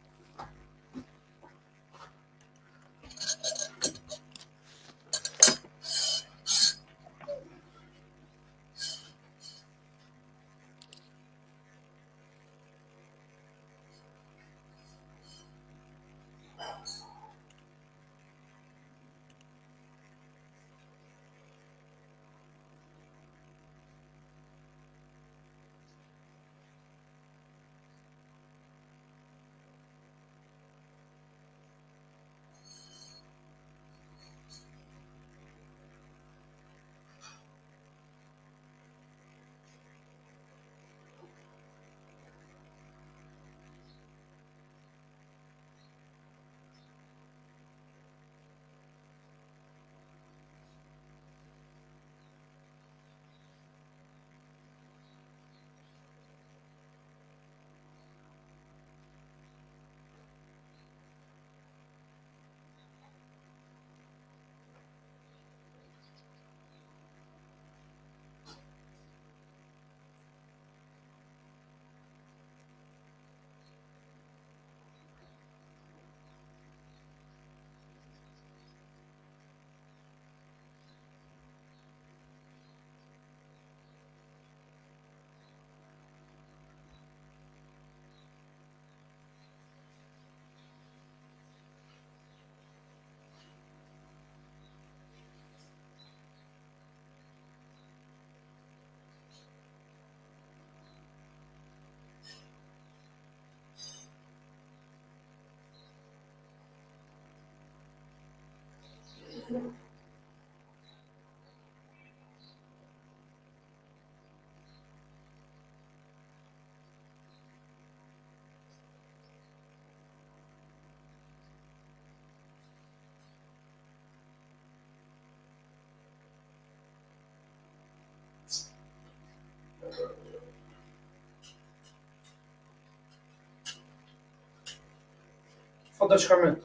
تفضل شيخ حمد.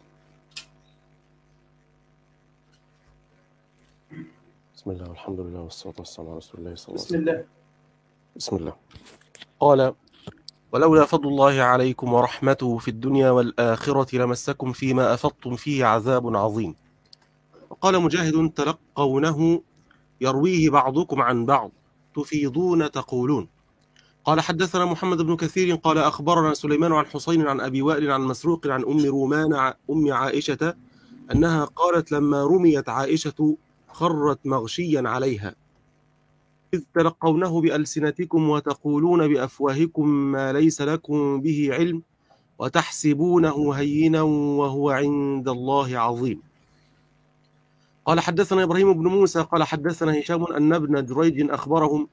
بسم الله والحمد لله والصلاة والسلام على رسول الله صلى الله عليه بسم وسلم. الله. بسم الله. قال ولولا فضل الله عليكم ورحمته في الدنيا والآخرة لمسكم فيما أفضتم فيه عذاب عظيم. وقال مجاهد تلقونه يرويه بعضكم عن بعض تفيضون تقولون. قال حدثنا محمد بن كثير قال أخبرنا سليمان عن حسين عن أبي وائل عن مسروق عن أم رومان أم عائشة أنها قالت لما رميت عائشة خرت مغشيا عليها إذ تلقونه بألسنتكم وتقولون بأفواهكم ما ليس لكم به علم وتحسبونه هينا وهو عند الله عظيم. قال حدثنا إبراهيم بن موسى قال حدثنا هشام أن ابن جريج أخبرهم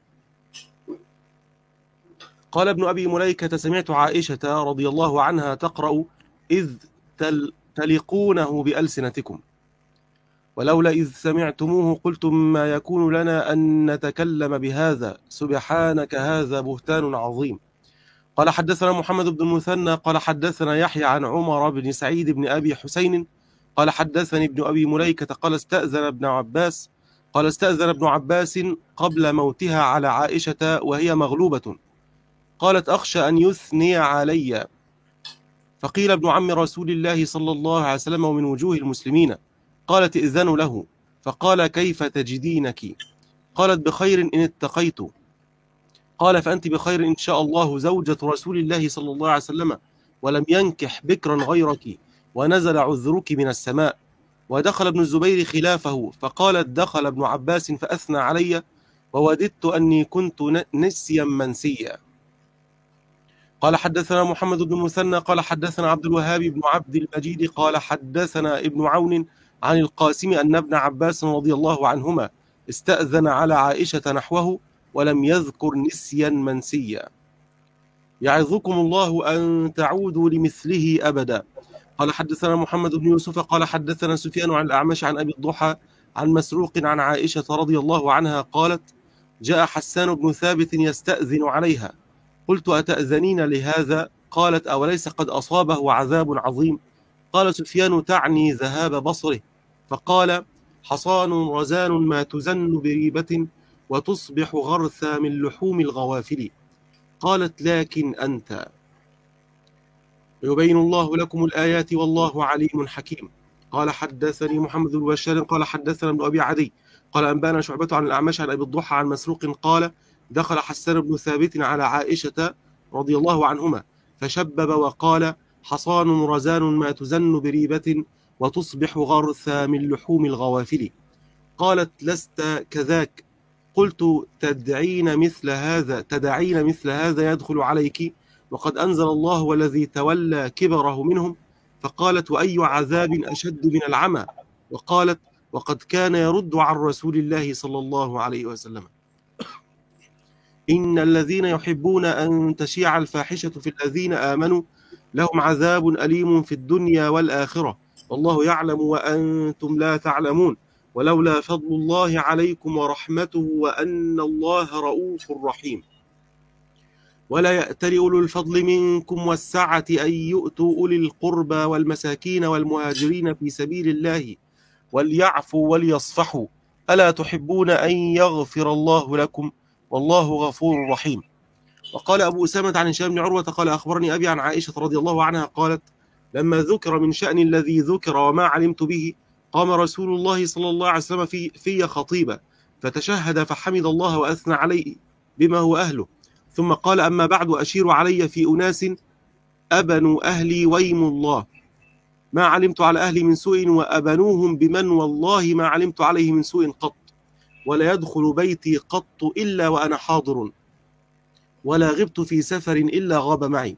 قال ابن أبي مليكة سمعت عائشة رضي الله عنها تقرأ إذ تل تلقونه بألسنتكم ولولا إذ سمعتموه قلتم ما يكون لنا أن نتكلم بهذا سبحانك هذا بهتان عظيم. قال حدثنا محمد بن المثنى قال حدثنا يحيى عن عمر بن سعيد بن أبي حسين قال حدثني ابن أبي مليكة قال استأذن ابن عباس قال استأذن ابن عباس قبل موتها على عائشة وهي مغلوبة، قالت أخشى أن يثني علي، فقيل ابن عم رسول الله صلى الله عليه وسلم ومن وجوه المسلمين، قالت ائذنوا له، فقال كيف تجدينك؟ قالت بخير إن اتقيت. قال فأنت بخير إن شاء الله زوجة رسول الله صلى الله عليه وسلم، ولم ينكح بكرا غيرك، ونزل عذرك من السماء. ودخل ابن الزبير خلافه، فقالت دخل ابن عباس فأثنى علي، ووددت أني كنت نسيا منسيا. قال حدثنا محمد بن المثنى قال حدثنا عبد الوهاب بن عبد المجيد قال حدثنا ابن عون عن القاسم أن ابن عباس رضي الله عنهما استأذن على عائشة نحوه ولم يذكر نسيا منسيا. يعظكم الله أن تعودوا لمثله أبدا. قال حدثنا محمد بن يوسف قال حدثنا سفيان عن الأعمش عن أبي الضحى عن مسروق عن عائشة رضي الله عنها قالت جاء حسان بن ثابت يستأذن عليها، قلت أتأذنين لهذا؟ قالت أوليس قد أصابه عذاب عظيم؟ قال سفيان تعني ذهاب بصره، فقال حصان رزان ما تزن بريبة وتصبح غرثا من لحوم الغوافل. قالت لكن أنت. يبين الله لكم الآيات والله عليم حكيم. قال حدثني محمد بن بشار قال حدثنا ابن أبي عدي قال أنبانا شعبة عن الأعمش عن أبي الضحى عن مسروق قال دخل حسان بن ثابت على عائشة رضي الله عنهما فشبب وقال حصان رزان ما تزن بريبة وتصبح غرثا من لحوم الغوافل. قالت لست كذاك. قلت تدعين مثل هذا تدعين مثل هذا يدخل عليك وقد أنزل الله والذي تولى كبره منهم. فقالت وأي عذاب أشد من العمى؟ وقالت وقد كان يرد عن رسول الله صلى الله عليه وسلم إن الذين يحبون أن تشيع الفاحشة في الذين آمنوا لهم عذاب أليم في الدنيا والآخرة والله يعلم وأنتم لا تعلمون ولولا فضل الله عليكم ورحمته وأن الله رؤوف رحيم. ولا يأتل أولو الفضل منكم والسعة أن يؤتوا أولي القربى والمساكين والمهاجرين في سبيل الله وليعفوا وليصفحوا ألا تحبون أن يغفر الله لكم والله غفور رحيم. وقال أبو أسامة عن هشام بن عروة قال أخبرني أبي عن عائشة رضي الله عنها قالت لما ذكر من شأن الذي ذكر وما علمت به قام رسول الله صلى الله عليه وسلم في, في خطيبة فتشهد فحمد الله وأثنى عليه بما هو أهله ثم قال أما بعد أشير علي في أناس أبنوا أهلي ويم الله ما علمت على أهلي من سوء وأبنوهم بمن والله ما علمت عليه من سوء قط ولا يدخل بيتي قط إلا وأنا حاضر ولا غبت في سفر إلا غاب معي.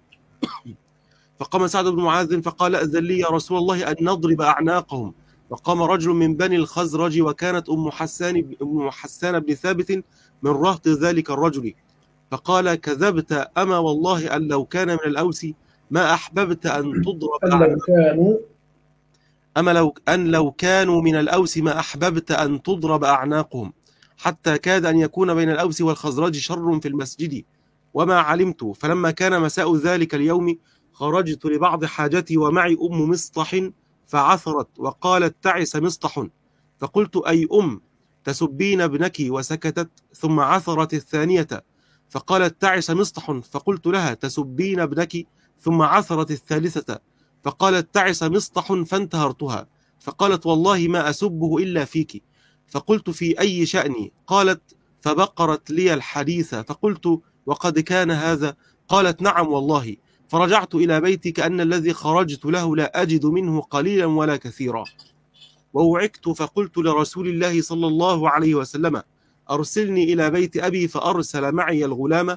فقام سعد بن معاذ فقال أذن لي يا رسول الله أن نضرب أعناقهم. وقام رجل من بني الخزرج وكانت أم حسان, أم حسان بن ثابت من رهط ذلك الرجل فقال كذبت أما والله أن لو كان من الأوس ما أحببت أن تضرب أعناقهم أما لو أن لو كانوا من الأوس ما أحببت أن تضرب أعناقهم حتى كاد أن يكون بين الأوس والخزرج شر في المسجد وما علمت. فلما كان مساء ذلك اليوم خرجت لبعض حاجتي ومعي أم مصطح فعثرت وقالت تعس مصطح فقلت أي أم تسبين ابنك وسكتت ثم عثرت الثانية فقالت تعس مصطح فقلت لها تسبين ابنك ثم عثرت الثالثة فقالت تعس مصطح فانتهرتها فقالت والله ما أسبه إلا فيك فقلت في أي شأني؟ قالت فبقرت لي الحديث فقلت وقد كان هذا؟ قالت نعم والله. فرجعت إلى بيتي كأن الذي خرجت له لا أجد منه قليلا ولا كثيرا ووعكت فقلت لرسول الله صلى الله عليه وسلم أرسلني إلى بيت أبي فأرسل معي الغلام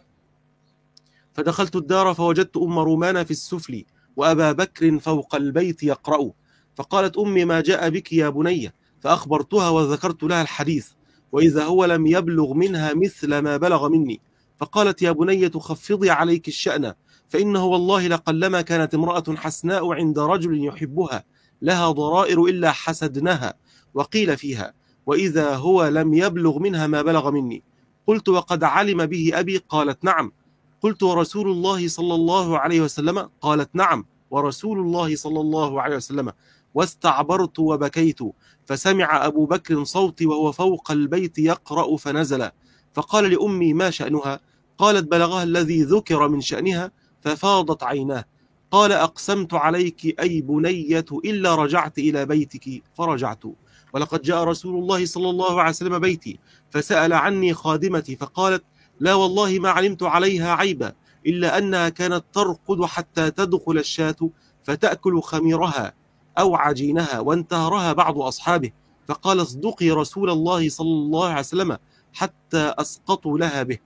فدخلت الدار فوجدت أم رومان في السفل وأبا بكر فوق البيت يقرأ فقالت أمي ما جاء بك يا بني فأخبرتها وذكرت لها الحديث وإذا هو لم يبلغ منها مثل ما بلغ مني فقالت يا بني تخفضي عليك الشأن فإنه والله لقلما كانت امرأة حسناء عند رجل يحبها لها ضرائر إلا حسدناها وقيل فيها: وإذا هو لم يبلغ منها ما بلغ مني. قلت: وقد علم به أبي؟ قالت: نعم. قلت: ورسول الله صلى الله عليه وسلم؟ قالت: نعم، ورسول الله صلى الله عليه وسلم. واستعبرت وبكيت، فسمع أبو بكر صوتي وهو فوق البيت يقرأ فنزل، فقال لأمي: ما شأنها؟ قالت: بلغها الذي ذكر من شأنها، ففاضت عيناه. قال: أقسمت عليك أي بنية إلا رجعت إلى بيتك، فرجعت. ولقد جاء رسول الله صلى الله عليه وسلم بيتي، فسأل عني خادمتي، فقالت: لا والله ما علمت عليها عيبا، إلا أنها كانت ترقد حتى تدخل الشاة فتأكل خميرها أو عجينها، وانتهرها بعض أصحابه، فقال: اصدقي رسول الله صلى الله عليه وسلم حتى أسقطوا لها به.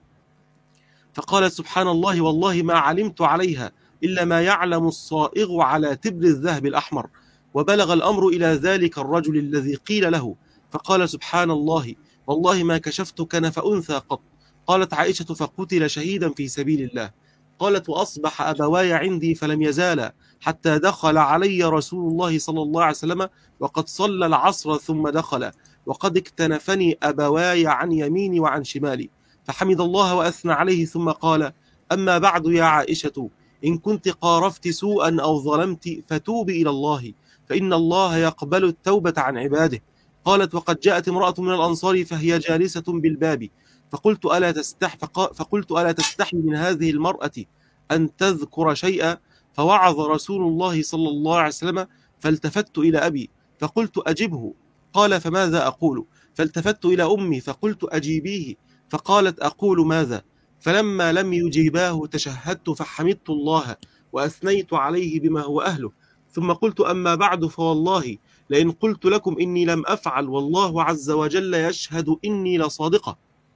فقالت: سبحان الله، والله ما علمت عليها إلا ما يعلم الصائغ على تبر الذهب الأحمر. وبلغ الأمر إلى ذلك الرجل الذي قيل له، فقال: سبحان الله، والله ما كشفت كنف أنثى قط. قالت عائشة: فقتل شهيدا في سبيل الله. قالت: وأصبح أبواي عندي فلم يزالا حتى دخل علي رسول الله صلى الله عليه وسلم وقد صلى العصر ثم دخل، وقد اكتنفني أبواي عن يميني وعن شمالي، فحمد الله وأثنى عليه ثم قال: أما بعد يا عائشة، إن كنت قارفت سوءا أو ظلمت فتوبي إلى الله، فإن الله يقبل التوبة عن عباده. قالت: وقد جاءت امرأة من الأنصار فهي جالسة بالباب، فقلت: ألا تستح فقلت ألا تستحي من هذه المرأة أن تذكر شيئا؟ فوعظ رسول الله صلى الله عليه وسلم، فالتفت إلى أبي فقلت: أجبه. قال: فماذا أقول؟ فالتفت إلى أمي فقلت: أجيبيه. فقالت: أقول ماذا؟ فلما لم يجيباه تشهدت فحمدت الله وأثنيت عليه بما هو أهله، ثم قلت: أما بعد، فوالله لئن قلت لكم إني لم أفعل والله عز وجل يشهد إني لصادقة،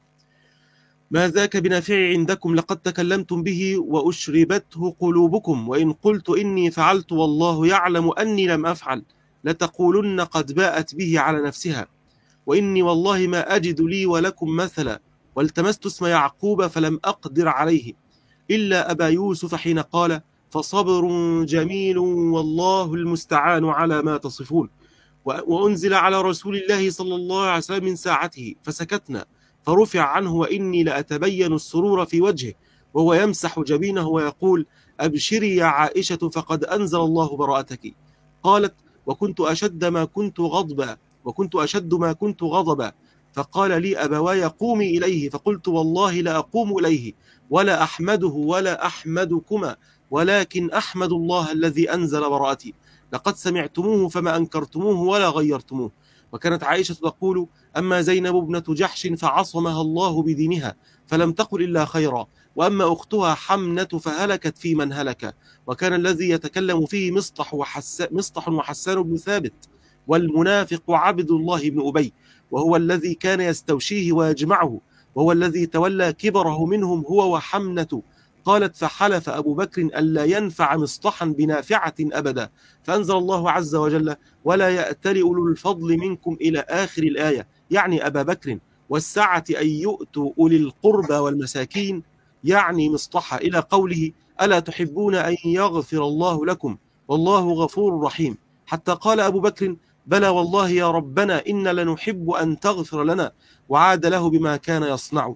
ما ذاك بنافع عندكم، لقد تكلمتم به وأشربته قلوبكم، وإن قلت إني فعلت والله يعلم أني لم أفعل لتقولن قد باءت به على نفسها، وإني والله ما أجد لي ولكم مثلا، والتمست اسم يعقوب فلم أقدر عليه إلا أبا يوسف حين قال: فصبر جميل والله المستعان على ما تصفون. وأنزل على رسول الله صلى الله عليه وسلم من ساعته فسكتنا، فرفع عنه وإني لأتبين السرور في وجهه وهو يمسح جبينه ويقول: أبشري يا عائشة فقد أنزل الله براءتك. قالت: وكنت أشد ما كنت غضبا وكنت أشد ما كنت غضبا، فقال لي أبواي: قومي إليه، فقلت: والله لا أقوم إليه ولا أحمده ولا أحمدكما، ولكن أحمد الله الذي أنزل براءتي، لقد سمعتموه فما أنكرتموه ولا غيرتموه. وكانت عائشة تقول: أما زينب ابنة جحش فعصمها الله بدينها فلم تقل إلا خيرا، وأما أختها حمنة فهلكت في من هلك. وكان الذي يتكلم فيه مصطح وحس... مصطح وحسان بن ثابت، والمنافق عبد الله بن أبي، وهو الذي كان يستوشيه ويجمعه، وهو الذي تولى كبره منهم هو وحمنة. قالت: فحلف أبو بكر ألا ينفع مصطحا بنافعة أبدا، فأنزل الله عز وجل: ولا يأتل أولو الفضل منكم إلى آخر الآية، يعني أبا بكر، والسعة أن يؤتوا أولي القربى والمساكين، يعني مصطحة، إلى قوله: ألا تحبون أن يغفر الله لكم والله غفور رحيم، حتى قال أبو بكر: بلى والله يا ربنا إن لنحب أن تغفر لنا، وعاد له بما كان يصنع.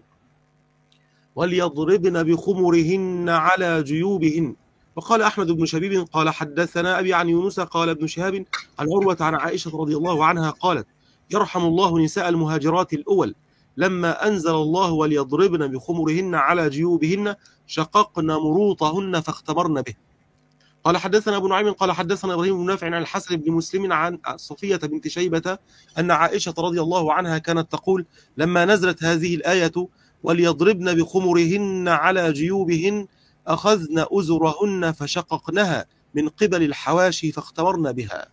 وليضربن بخمرهن على جيوبهن. وقال أحمد بن شبيب قال: حدثنا أبي عن يونس قال ابن شهاب عن عروة عن عائشة رضي الله عنها قالت: يرحم الله نساء المهاجرات الأول، لما أنزل الله وليضربن بخمرهن على جيوبهن شققن مروطهن فاختمرن به. قال: حدثنا أبو نعيم قال: حدثنا إبراهيم بن نافع عن الحسن بن مسلم عن صفية بنت شيبة أن عائشة رضي الله عنها كانت تقول: لما نزلت هذه الآية وليضربن بخمرهن على جيوبهن أخذن أزرهن فشققنها من قبل الحواشي فاختمرن بها.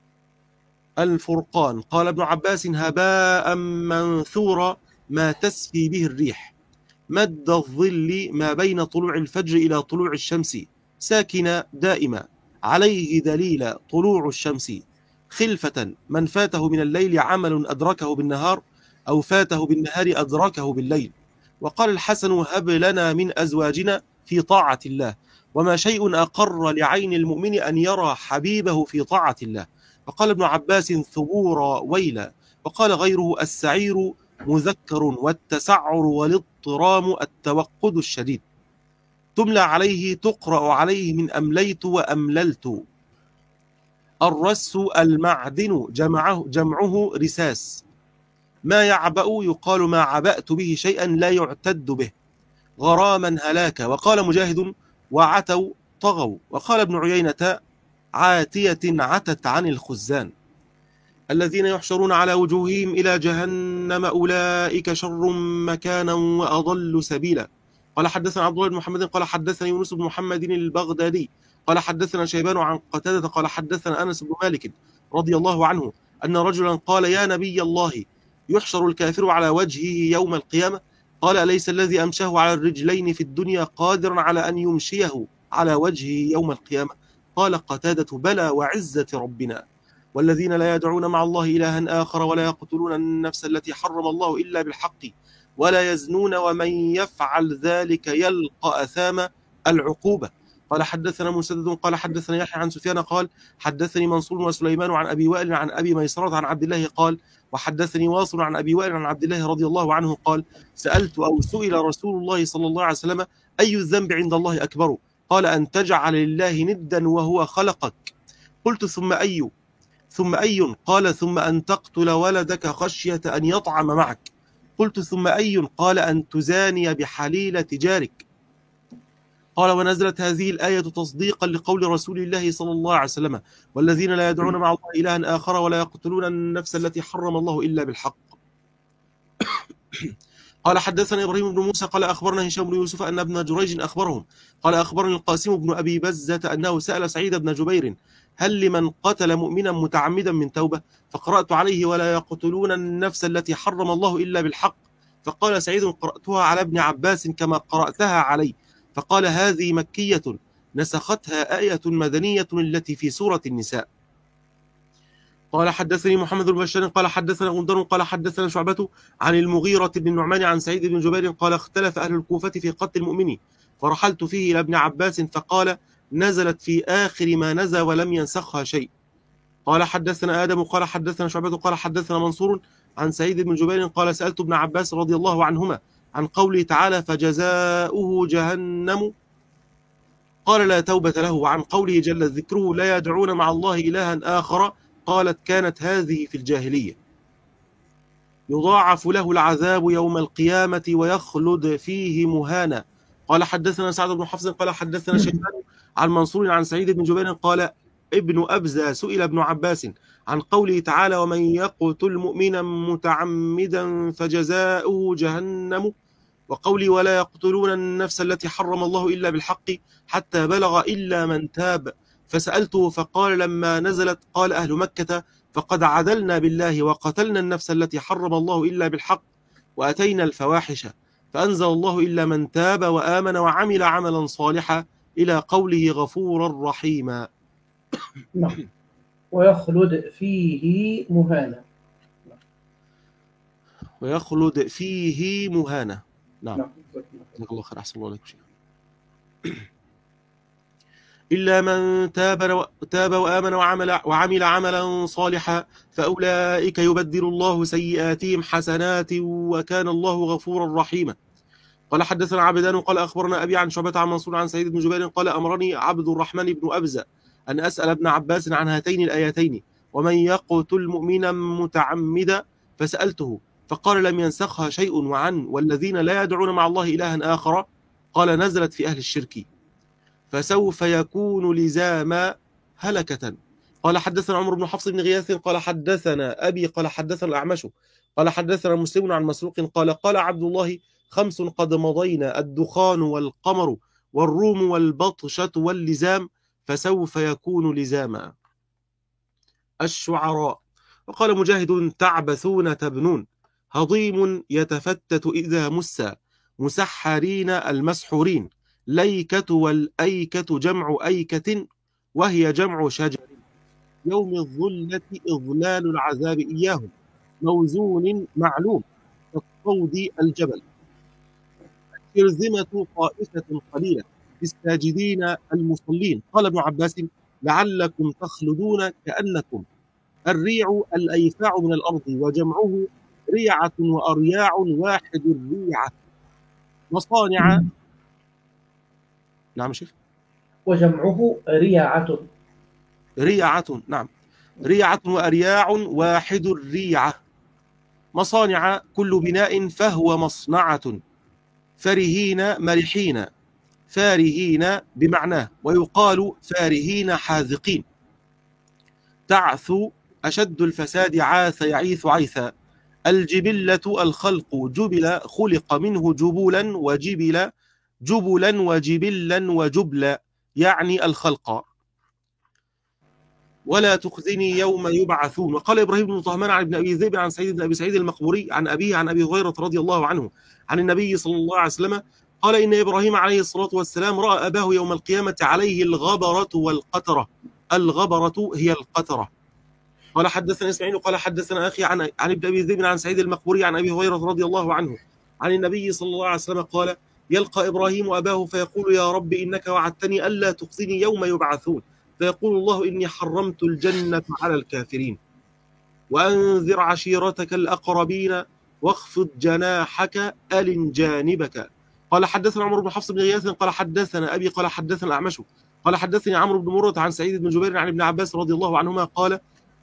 الفرقان. قال ابن عباس: هباء منثورا ما تسفي به الريح، مد الظل ما بين طلوع الفجر إلى طلوع الشمس، ساكنة دائمة، عليه دليل طلوع الشمس، خلفة من فاته من الليل عمل أدركه بالنهار، أو فاته بالنهار أدركه بالليل. وقال الحسن: هب لنا من أزواجنا في طاعة الله، وما شيء أقر لعين المؤمن أن يرى حبيبه في طاعة الله. وقال ابن عباس ثبورا ويلا. وقال غيره السعير مذكر والتسعر والاضطرام التوقد الشديد. تملى عليه تقرأ عليه من أمليت وأمللت. الرس المعدن جمعه, جمعه رساس. ما يعبأ يقال ما عبأت به شيئا لا يعتد به. غراما هلاك. وقال مجاهد وعتوا طغوا. وقال ابن عيينة عاتية عتت عن الخزان. الذين يحشرون على وجوههم إلى جهنم أولئك شر مكانا وأضل سبيلا. قال حدثنا عبد الله بن محمد قال حدثنا يونس بن محمد البغدادي قال حدثنا شيبان عن قتادة قال حدثنا أنس بن مالك رضي الله عنه أن رجلا قال يا نبي الله يحشر الكافر على وجهه يوم القيامة؟ قال أليس الذي أمشاه على الرجلين في الدنيا قادرا على أن يمشيه على وجهه يوم القيامة؟ قال قتادة بلى وعزة ربنا. والذين لا يدعون مع الله إلها آخر ولا يقتلون النفس التي حرم الله إلا بالحق ولا يزنون ومن يفعل ذلك يلقى أثام العقوبة. قال حدثنا مسدد قال حدثنا يحيى عن سفيان قال حدثني منصور وسليمان عن أبي وائل عن أبي ميسرة عن عبد الله قال وحدثني واصل عن أبي وائل عن عبد الله رضي الله عنه قال سألت أو سئل رسول الله صلى الله عليه وسلم أي الذنب عند الله أكبر؟ قال أن تجعل لله ندا وهو خلقك. قلت ثم أي ثم أي؟ قال ثم أن تقتل ولدك خشية أن يطعم معك. قلت ثم أي؟ قال أن تزاني بحليلة جارك. قال ونزلت هذه الآية تصديقا لقول رسول الله صلى الله عليه وسلم والذين لا يدعون مع الله إلها آخر ولا يقتلون النفس التي حرم الله إلا بالحق. قال حدثنا إبراهيم بن موسى قال أخبرنا هشام بن يوسف أن ابن جريج أخبرهم قال أخبرني القاسم بن أبي بزة أنه سأل سعيد بن جبير هل لمن قتل مؤمنا متعمدا من توبة؟ فقرأت عليه ولا يقتلون النفس التي حرم الله إلا بالحق. فقال سعيد قرأتها على ابن عباس كما قرأتها علي. فقال هذه مكية نسختها آية مدنية التي في سورة النساء. قال حدثني محمد بن بشار قال حدثنا غندر قال حدثنا شعبة عن المغيرة بن النعمان عن سعيد بن جبير قال اختلف أهل الكوفة في قتل المؤمن فرحلت فيه إلى ابن عباس فقال نزلت في آخر ما نزل ولم ينسخها شيء. قال حدثنا آدم قال حدثنا شعبة قال حدثنا منصور عن سعيد بن جبير قال سألت ابن عباس رضي الله عنهما عن قوله تعالى فجزاؤه جهنم قال لا توبة له. وعن قوله جل ذكره لا يدعون مع الله إلها آخر قالت كانت هذه في الجاهلية. يضاعف له العذاب يوم القيامة ويخلد فيه مهانا. قال حدثنا سعد بن حفص قال حدثنا شيبان عن منصور عن سعيد بن جبير قال ابن أبزة سئل ابن عباس عن قوله تعالى ومن يقتل مؤمنا متعمدا فجزاؤه جهنم وقولي ولا يقتلون النفس التي حرم الله إلا بالحق حتى بلغ إلا من تاب. فسألته فقال لما نزلت قال أهل مكة فقد عدلنا بالله وقتلنا النفس التي حرم الله إلا بالحق وأتينا الفواحش فأنزل الله إلا من تاب وآمن وعمل عملا صالحا إلى قوله غفورا رحيما. نعم. ويخلد فيه مهانا. ويخلد فيه مهانا. نعم. نعم. جزاك الله خير أحسن الله عليكم شيخ. إلا من تاب تاب وآمن وعمل وعمل عملا صالحا فأولئك يبدل الله سيئاتهم حسنات وكان الله غفورا رحيما. قال حدثنا عبدان قال أخبرنا أبي عن شعبة عن منصور عن سعيد بن جبير قال أمرني عبد الرحمن بن أبزة أن أسأل ابن عباس عن هاتين الآيتين ومن يقتل مؤمنا متعمدا فسألته فقال لم ينسخها شيء. وعن والذين لا يدعون مع الله إلها آخر قال نزلت في أهل الشرك فسوف يكون لزاما هلكة. قال حدثنا عمرو بن حفص بن غياث قال حدثنا أبي قال حدثنا الأعمش قال حدثنا مسلم عن مسروق قال قال عبد الله خمس قد مضينا الدخان والقمر والروم والبطشة واللزام فسوف يكون لزاما. الشعراء. وقال مجاهد تعبثون تبنون هضيم يتفتت إذا مسى مسحرين المسحورين ليكة والأيكة جمع أيكة وهي جمع شجر يوم الظلة إظلال العذاب إياهم موزون معلوم كالطود الجبل الشرذمة طائفة قليلة الساجدين المصلين. قال ابن عباس لعلكم تخلدون كأنكم الريع الأيفاع من الأرض، وجمعه ريعة وأرياع واحد الريعة. مصانع. نعم شيخ. وجمعه ريعة. ريعة، نعم، ريعة وأرياع واحد الريعة. مصانع كل بناء فهو مصنعة. فرهين مرحين، فارهين بمعناه، ويقال فارهين حاذقين. تعثو أشد الفساد، عاث يعيث عيثا. الجبلة الخلق، جبل خلق منه جبولا وجبل جبلا وجبلا وجبلا، يعني الخلق. ولا تخزني يوم يبعثون. وقال إبراهيم بن طهمان عن ابن أبي ذئب عن سعيد بن أبي سعيد المقبوري عن أبيه عن أبي هريرة رضي الله عنه عن النبي صلى الله عليه وسلم قال إن إبراهيم عليه الصلاة والسلام رأى أباه يوم القيامة عليه الغبرة والقترة. الغبرة هي القترة. قال حدثنا إسماعيل قال حدثنا أخي عن عن ابن أبي ذئب عن سعيد المقبوري عن أبي هريرة رضي الله عنه عن النبي صلى الله عليه وسلم قال يلقى إبراهيم أباه فيقول يا رب إنك وعدتني ألا تخزني يوم يبعثون، فيقول الله إني حرمت الجنة على الكافرين. وأنذر عشيرتك الأقربين واخفض جناحك ألن جانبك. قال حدثنا عمرو بن حفص بن غياث قال حدثنا أبي قال حدثنا الأعمش قال حدثني عمرو بن مرة عن سعيد بن جبير عن ابن عباس رضي الله عنهما قال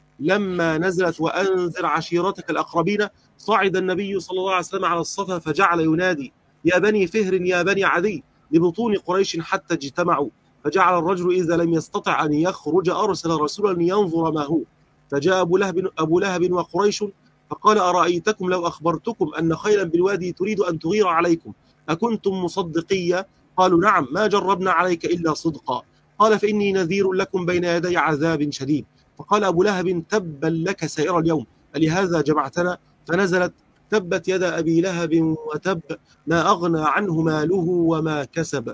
لما نزلت وأنذر عشيرتك الأقربين صعد النبي صلى الله عليه وسلم على الصفا فجعل ينادي يا بني فهر يا بني عدي لبطون قريش حتى اجتمعوا، فجعل الرجل إذا لم يستطع أن يخرج أرسل رسولا ينظر ما هو، فجاء أبو لهب, أبو لهب وقريش فقال أرأيتكم لو أخبرتكم أن خيلا بالوادي تريد أن تغير عليكم أكنتم مصدقية؟ قالوا نعم ما جربنا عليك إلا صدقا. قال فإني نذير لكم بين يدي عذاب شديد. فقال أبو لهب تبا لك سائر اليوم ألهذا جمعتنا؟ فنزلت تبت يد أبي لهب وتب ما أغنى عنه ماله وما كسب.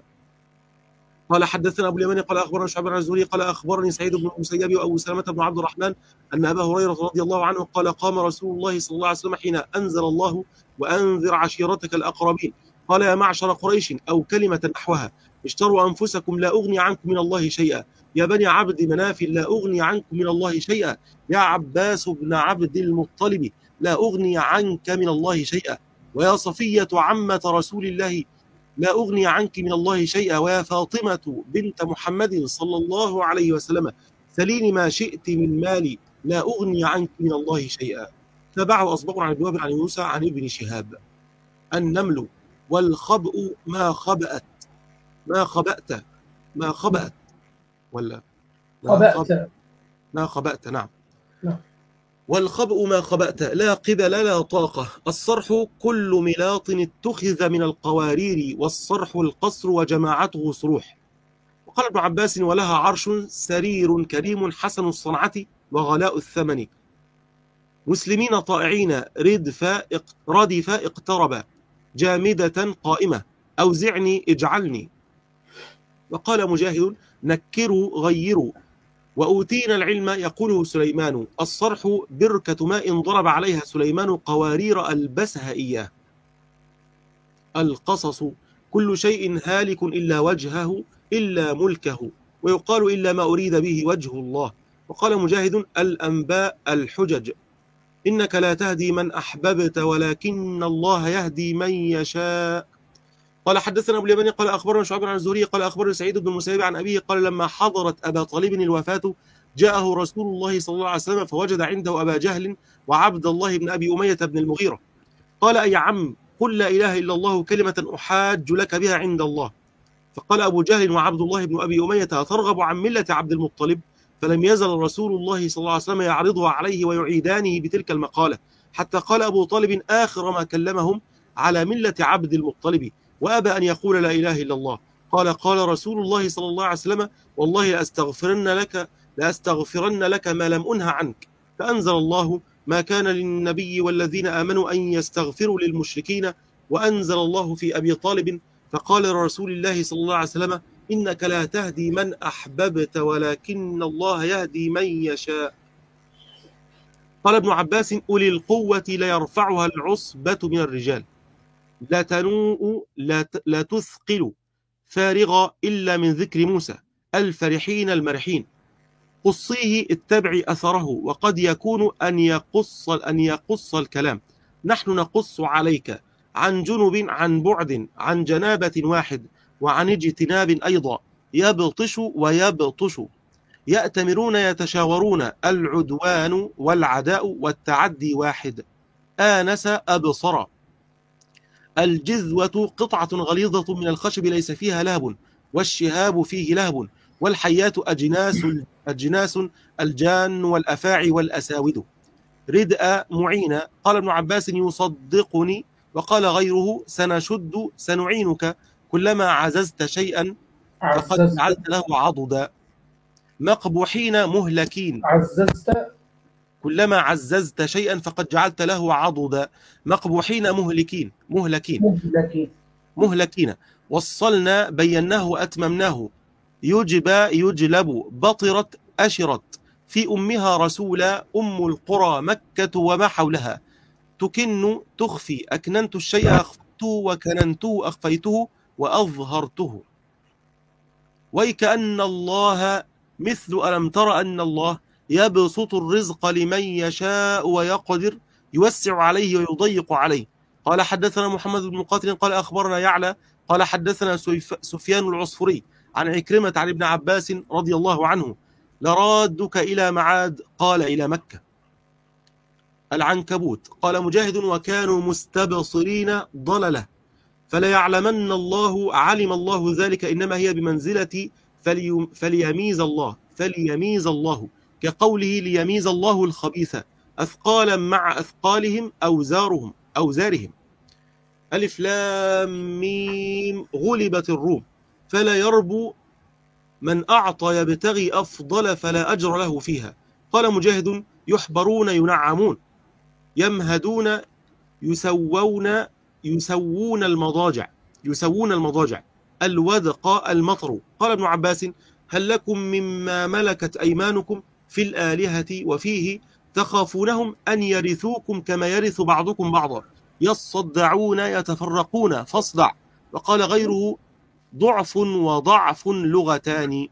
قال حدثنا أبو اليماني قال أخبرنا شعيب بن الزهري قال أخبرني سعيد بن المسيب وأبو سلمة بن عبد الرحمن أن أبا هريرة رضي الله عنه قال قام رسول الله صلى الله عليه وسلم حين أنزل الله وأنذر عشيرتك الأقربين قال يا معشر قريش أو كلمة نحوها اشتروا أنفسكم لا أغني عنكم من الله شيئا، يا بني عبد مناف لا أغني عنكم من الله شيئا، يا عباس بن عبد المطلب لا أغني عنك من الله شيئا، ويا صفية عمة رسول الله لا أغني عنك من الله شيئا، ويا فاطمة بنت محمد صلى الله عليه وسلم سليني ما شئت من مالي لا أغني عنك من الله شيئا. تبعه أصبغ عن ابن عن يوسى عن ابن شهاب. النمل والخبأ ما خبأت ما خبأت ما خبأت ولا ما خبأت ما خبأت نعم. نعم. والخبأ ما خبأت لا قبل لا طاقة. الصرح كل ملاط اتخذ من القوارير، والصرح القصر وجماعته صروح. وقال ابن عباس ولها عرش سرير كريم حسن الصنعة وغلاء الثمن. مسلمين طائعين ردف ردف اقترب جامدة قائمة أوزعني اجعلني. وقال مجاهد نكروا غيروا. وأوتينا العلم يقوله سليمان الصرح بركة ماء ضرب عليها سليمان قوارير ألبسها إياه. القصص كل شيء هالك إلا وجهه إلا ملكه، ويقال إلا ما أريد به وجه الله. وقال مجاهد الأنباء الحجج إنك لا تهدي من أحببت ولكن الله يهدي من يشاء. قال حدثنا أبو اليماني قال أخبرنا شعيب عن الزهري قال أخبرنا سعيد بن المسيب عن أبيه قال لما حضرت أبا طالب الوفاة جاءه رسول الله صلى الله عليه وسلم فوجد عنده أبا جهل وعبد الله بن أبي أمية بن المغيرة. قال أي عم قل لا إله إلا الله كلمة أحاج لك بها عند الله. فقال أبو جهل وعبد الله بن أبي أمية أترغب عن ملة عبد المطلب؟ فلم يزل رسول الله صلى الله عليه وسلم يعرضها عليه ويعيدانه بتلك المقالة حتى قال أبو طالب آخر ما كلمهم على ملة عبد المطلب وأبى أن يقول لا إله إلا الله. قال قال رسول الله صلى الله عليه وسلم والله لأستغفرن لك لأستغفرن لك ما لم أنه عنك. فأنزل الله ما كان للنبي والذين آمنوا أن يستغفروا للمشركين، وأنزل الله في أبي طالب فقال لرسول الله صلى الله عليه وسلم إنك لا تهدي من أحببت ولكن الله يهدي من يشاء. قال ابن عباس أولي القوة ليرفعها العصبة من الرجال، لا تنوء لا تثقل فارغة إلا من ذكر موسى الفرحين المرحين. قصيه اتبعي أثره، وقد يكون أن يقص أن يقص الكلام. نحن نقص عليك عن جنب، عن بعد، عن جنابة واحد، وعن اجتناب أيضا. يبطش ويبطش، يأتمرون يتشاورون، العدوان والعداء والتعدي واحد. آنس أبصر. الجذوة قطعة غليظة من الخشب ليس فيها لهب، والشهاب فيه لهب، والحيات أجناس أجناس الجان والأفاعي والأساود. ردء معينا. قال ابن عباس يصدقني، وقال غيره سنشد سنعينك، كلما عززت شيئا فقد عززت جعلت له عضدا. مقبوحين مهلكين. عززت كلما عززت شيئا فقد جعلت له عضدا. مقبوحين مهلكين مهلكين مهلكين. مهلكين. وصلنا بيناه وأتممناه. يجبى يجلب. بطرت أشرت. في أمها رسولا. أم القرى مكة وما حولها. تكن تخفي. أكننت الشيء أخفته، وكننته أخفيته، وأظهرته. ويكأن الله مثل ألم تر أن الله يبسط الرزق لمن يشاء ويقدر، يوسع عليه ويضيق عليه. قال حدثنا محمد بن مقاتل قال أخبرنا يعلى قال حدثنا سفيان العصفري عن عكرمة عن ابن عباس رضي الله عنه: لرادك إلى معاد، قال إلى مكة. العنكبوت. قال مجاهد: وكانوا مستبصرين ضلله، فلا يعلمن الله، علم الله ذلك، إنما هي بمنزلة فلي فليميز الله فليميز الله كقوله ليميز الله الخبيث، أثقالا مع أثقالهم، أوزارهم أوزارهم. ألف لام ميم. غلبت الروم، فلا يربو من أعطى يبتغي أفضل، فلا أجر له فيها. قال مجاهد: يحبرون ينعمون، يمهدون، يسوون يسوون المضاجع يسوون المضاجع. الودق المطر. قال ابن عباس: هل لكم مما ملكت أيمانكم في الآلهة وفيه تخافونهم أن يرثوكم كما يرث بعضكم بعضا، يصدعون يتفرقون، فاصدع. وقال غيره: ضعف وضعف لغتان.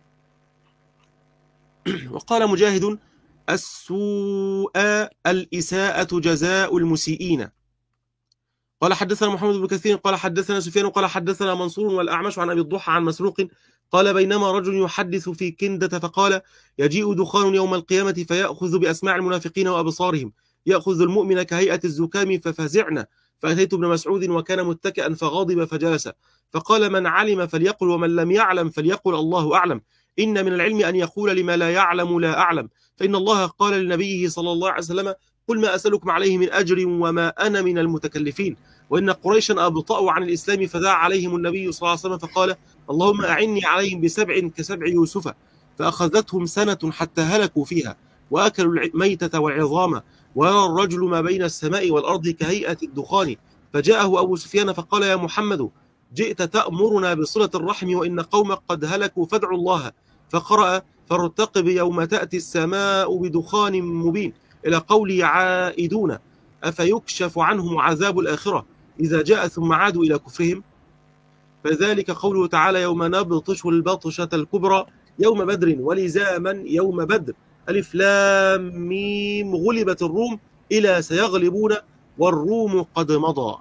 وقال مجاهد: السوء الإساءة جزاء المسيئين. قال حدثنا محمد بن كثير قال حدثنا سفيان قال حدثنا منصور والأعمش عن أبي الضحى عن مسروق قال: بينما رجل يحدث في كندة فقال: يجيء دخان يوم القيامة فيأخذ بأسماع المنافقين وأبصارهم، يأخذ المؤمن كهيئة الزكام، ففزعنا. فأتيت ابن مسعود وكان متكئا فغضب فجلس، فقال: من علم فليقل، ومن لم يعلم فليقل الله أعلم. إن من العلم أن يقول لما لا يعلم لا أعلم، فإن الله قال لنبيه صلى الله عليه وسلم: قل ما أسألكم عليه من أجر وما أنا من المتكلفين. وإن قريشا أبطأوا عن الإسلام، فدعا عليهم النبي صلى الله عليه وسلم فقال: اللهم أعني عليهم بسبع كسبع يوسف. فأخذتهم سنة حتى هلكوا فيها، وأكلوا الميتة والعظام، ويرى الرجل ما بين السماء والأرض كهيئة الدخان. فجاءه أبو سفيان فقال: يا محمد، جئت تأمرنا بصلة الرحم، وإن قومك قد هلكوا، فادعوا الله. فقرأ: فارتقب يوم تأتي السماء بدخان مبين، إلى قوله عائدون، أفيكشف عنهم عذاب الآخرة إذا جاء ثم عادوا إلى كفرهم. فذلك قوله تعالى: يوم نبطش البطشة الكبرى يوم بدر، ولزاما يوم بدر. ألف لام ميم. غلبت الروم إلى سيغلبون، والروم قد مضى.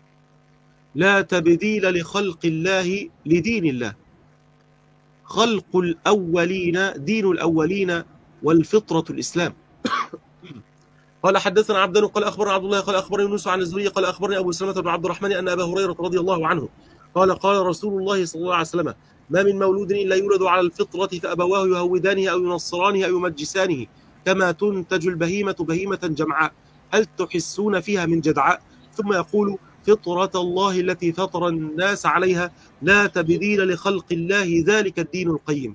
لا تبديل لخلق الله لدين الله. خلق الأولين دين الأولين، والفطرة الإسلام. قال حدثنا عبدان قال أخبرنا عبد الله قال أخبرني يونس عن الزهري قال أخبرني أبو سلمة بن عبد الرحمن أن أبا هريرة رضي الله عنه قال: قال رسول الله صلى الله عليه وسلم: ما من مولود إلا يولد على الفطرة، فأبواه يهودانه أو ينصرانه أو يمجسانه، كما تنتج البهيمة بهيمة جمعاء، هل تحسون فيها من جدعاء؟ ثم يقول: فطرة الله التي فطر الناس عليها، لا تبديل لخلق الله، ذلك الدين القيم.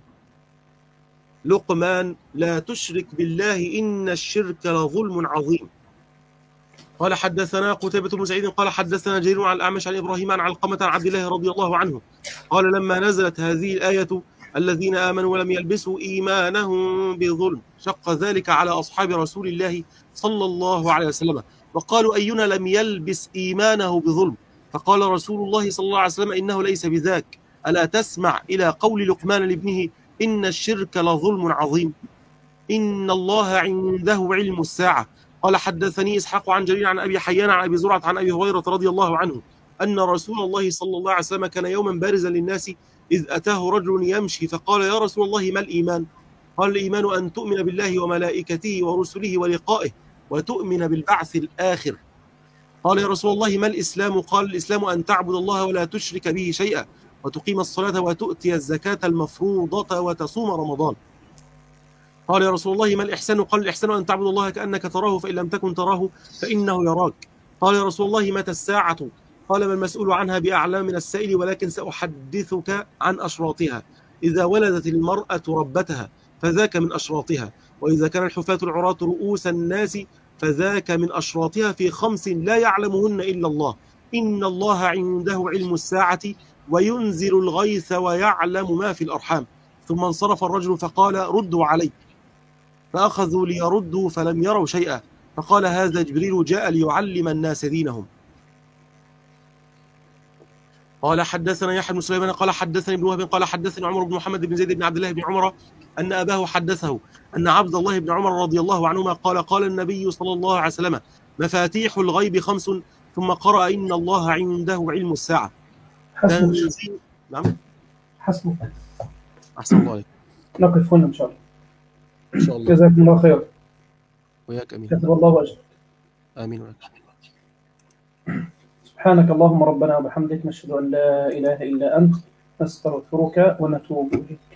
لقمان: لا تشرك بالله إن الشرك لظلم عظيم. قال حدثنا قتيبة بن سعيد قال حدثنا جرير عن الأعمش عن إبراهيم عن علقمة عن عبد الله رضي الله عنه قال: لما نزلت هذه الآية: الذين آمنوا ولم يلبسوا إيمانهم بظلم، شق ذلك على أصحاب رسول الله صلى الله عليه وسلم، وقالوا: أينا لم يلبس إيمانه بظلم؟ فقال رسول الله صلى الله عليه وسلم: إنه ليس بذاك. ألا تسمع إلى قول لقمان لابنه: إن الشرك لظلم عظيم إن الله عنده علم الساعة. قال حدثني إسحاق عن جرير عن أبي حيان عن أبي زرعة عن أبي هريرة رضي الله عنه أن رسول الله صلى الله عليه وسلم كان يوما بارزا للناس إذ أتاه رجل يمشي فقال يا رسول الله ما الإيمان؟ قال الإيمان أن تؤمن بالله وملائكته ورسله ولقائه وتؤمن بالبعث الآخر. قال يا رسول الله ما الإسلام؟ قال الإسلام أن تعبد الله ولا تشرك به شيئا وتقيم الصلاة وتؤتي الزكاة المفروضة وتصوم رمضان. قال يا رسول الله ما الإحسان؟ قال الإحسان أن تعبد الله كأنك تراه فإن لم تكن تراه فإنه يراك. قال يا رسول الله متى الساعة؟ قال ما المسؤول عنها بأعلم من السائل ولكن سأحدثك عن أشراطها. إذا ولدت المرأة ربتها فذاك من أشراطها، وإذا كان الحفاة العراة رؤوس الناس فذاك من أشراطها في خمس لا يعلمهن إلا الله. إن الله عنده علم الساعة وينزل الغيث ويعلم ما في الأرحام. ثم انصرف الرجل فقال ردوا علي، فأخذوا ليردوا فلم يروا شيئا، فقال هذا جبريل جاء ليعلم الناس دينهم. قال حدثنا يحيى بن سليمان قال حدثني ابن وهب قال حدثني عمر بن محمد بن زيد بن عبد الله بن عمر أن أباه حدثه أن عبد الله بن عمر رضي الله عنهما قال قال النبي صلى الله عليه وسلم مفاتيح الغيب خمس، ثم قرأ إن الله عنده علم الساعة. حسبك. نعم حسبك. أحسن الله عليك. نقف هنا إن شاء الله. إن شاء الله. جزاكم الله خير. وياك أمين. كتب الله أجرك. آمين وياك. سبحانك اللهم ربنا وبحمدك نشهد أن لا إله إلا أنت نستغفرك ونتوب إليك.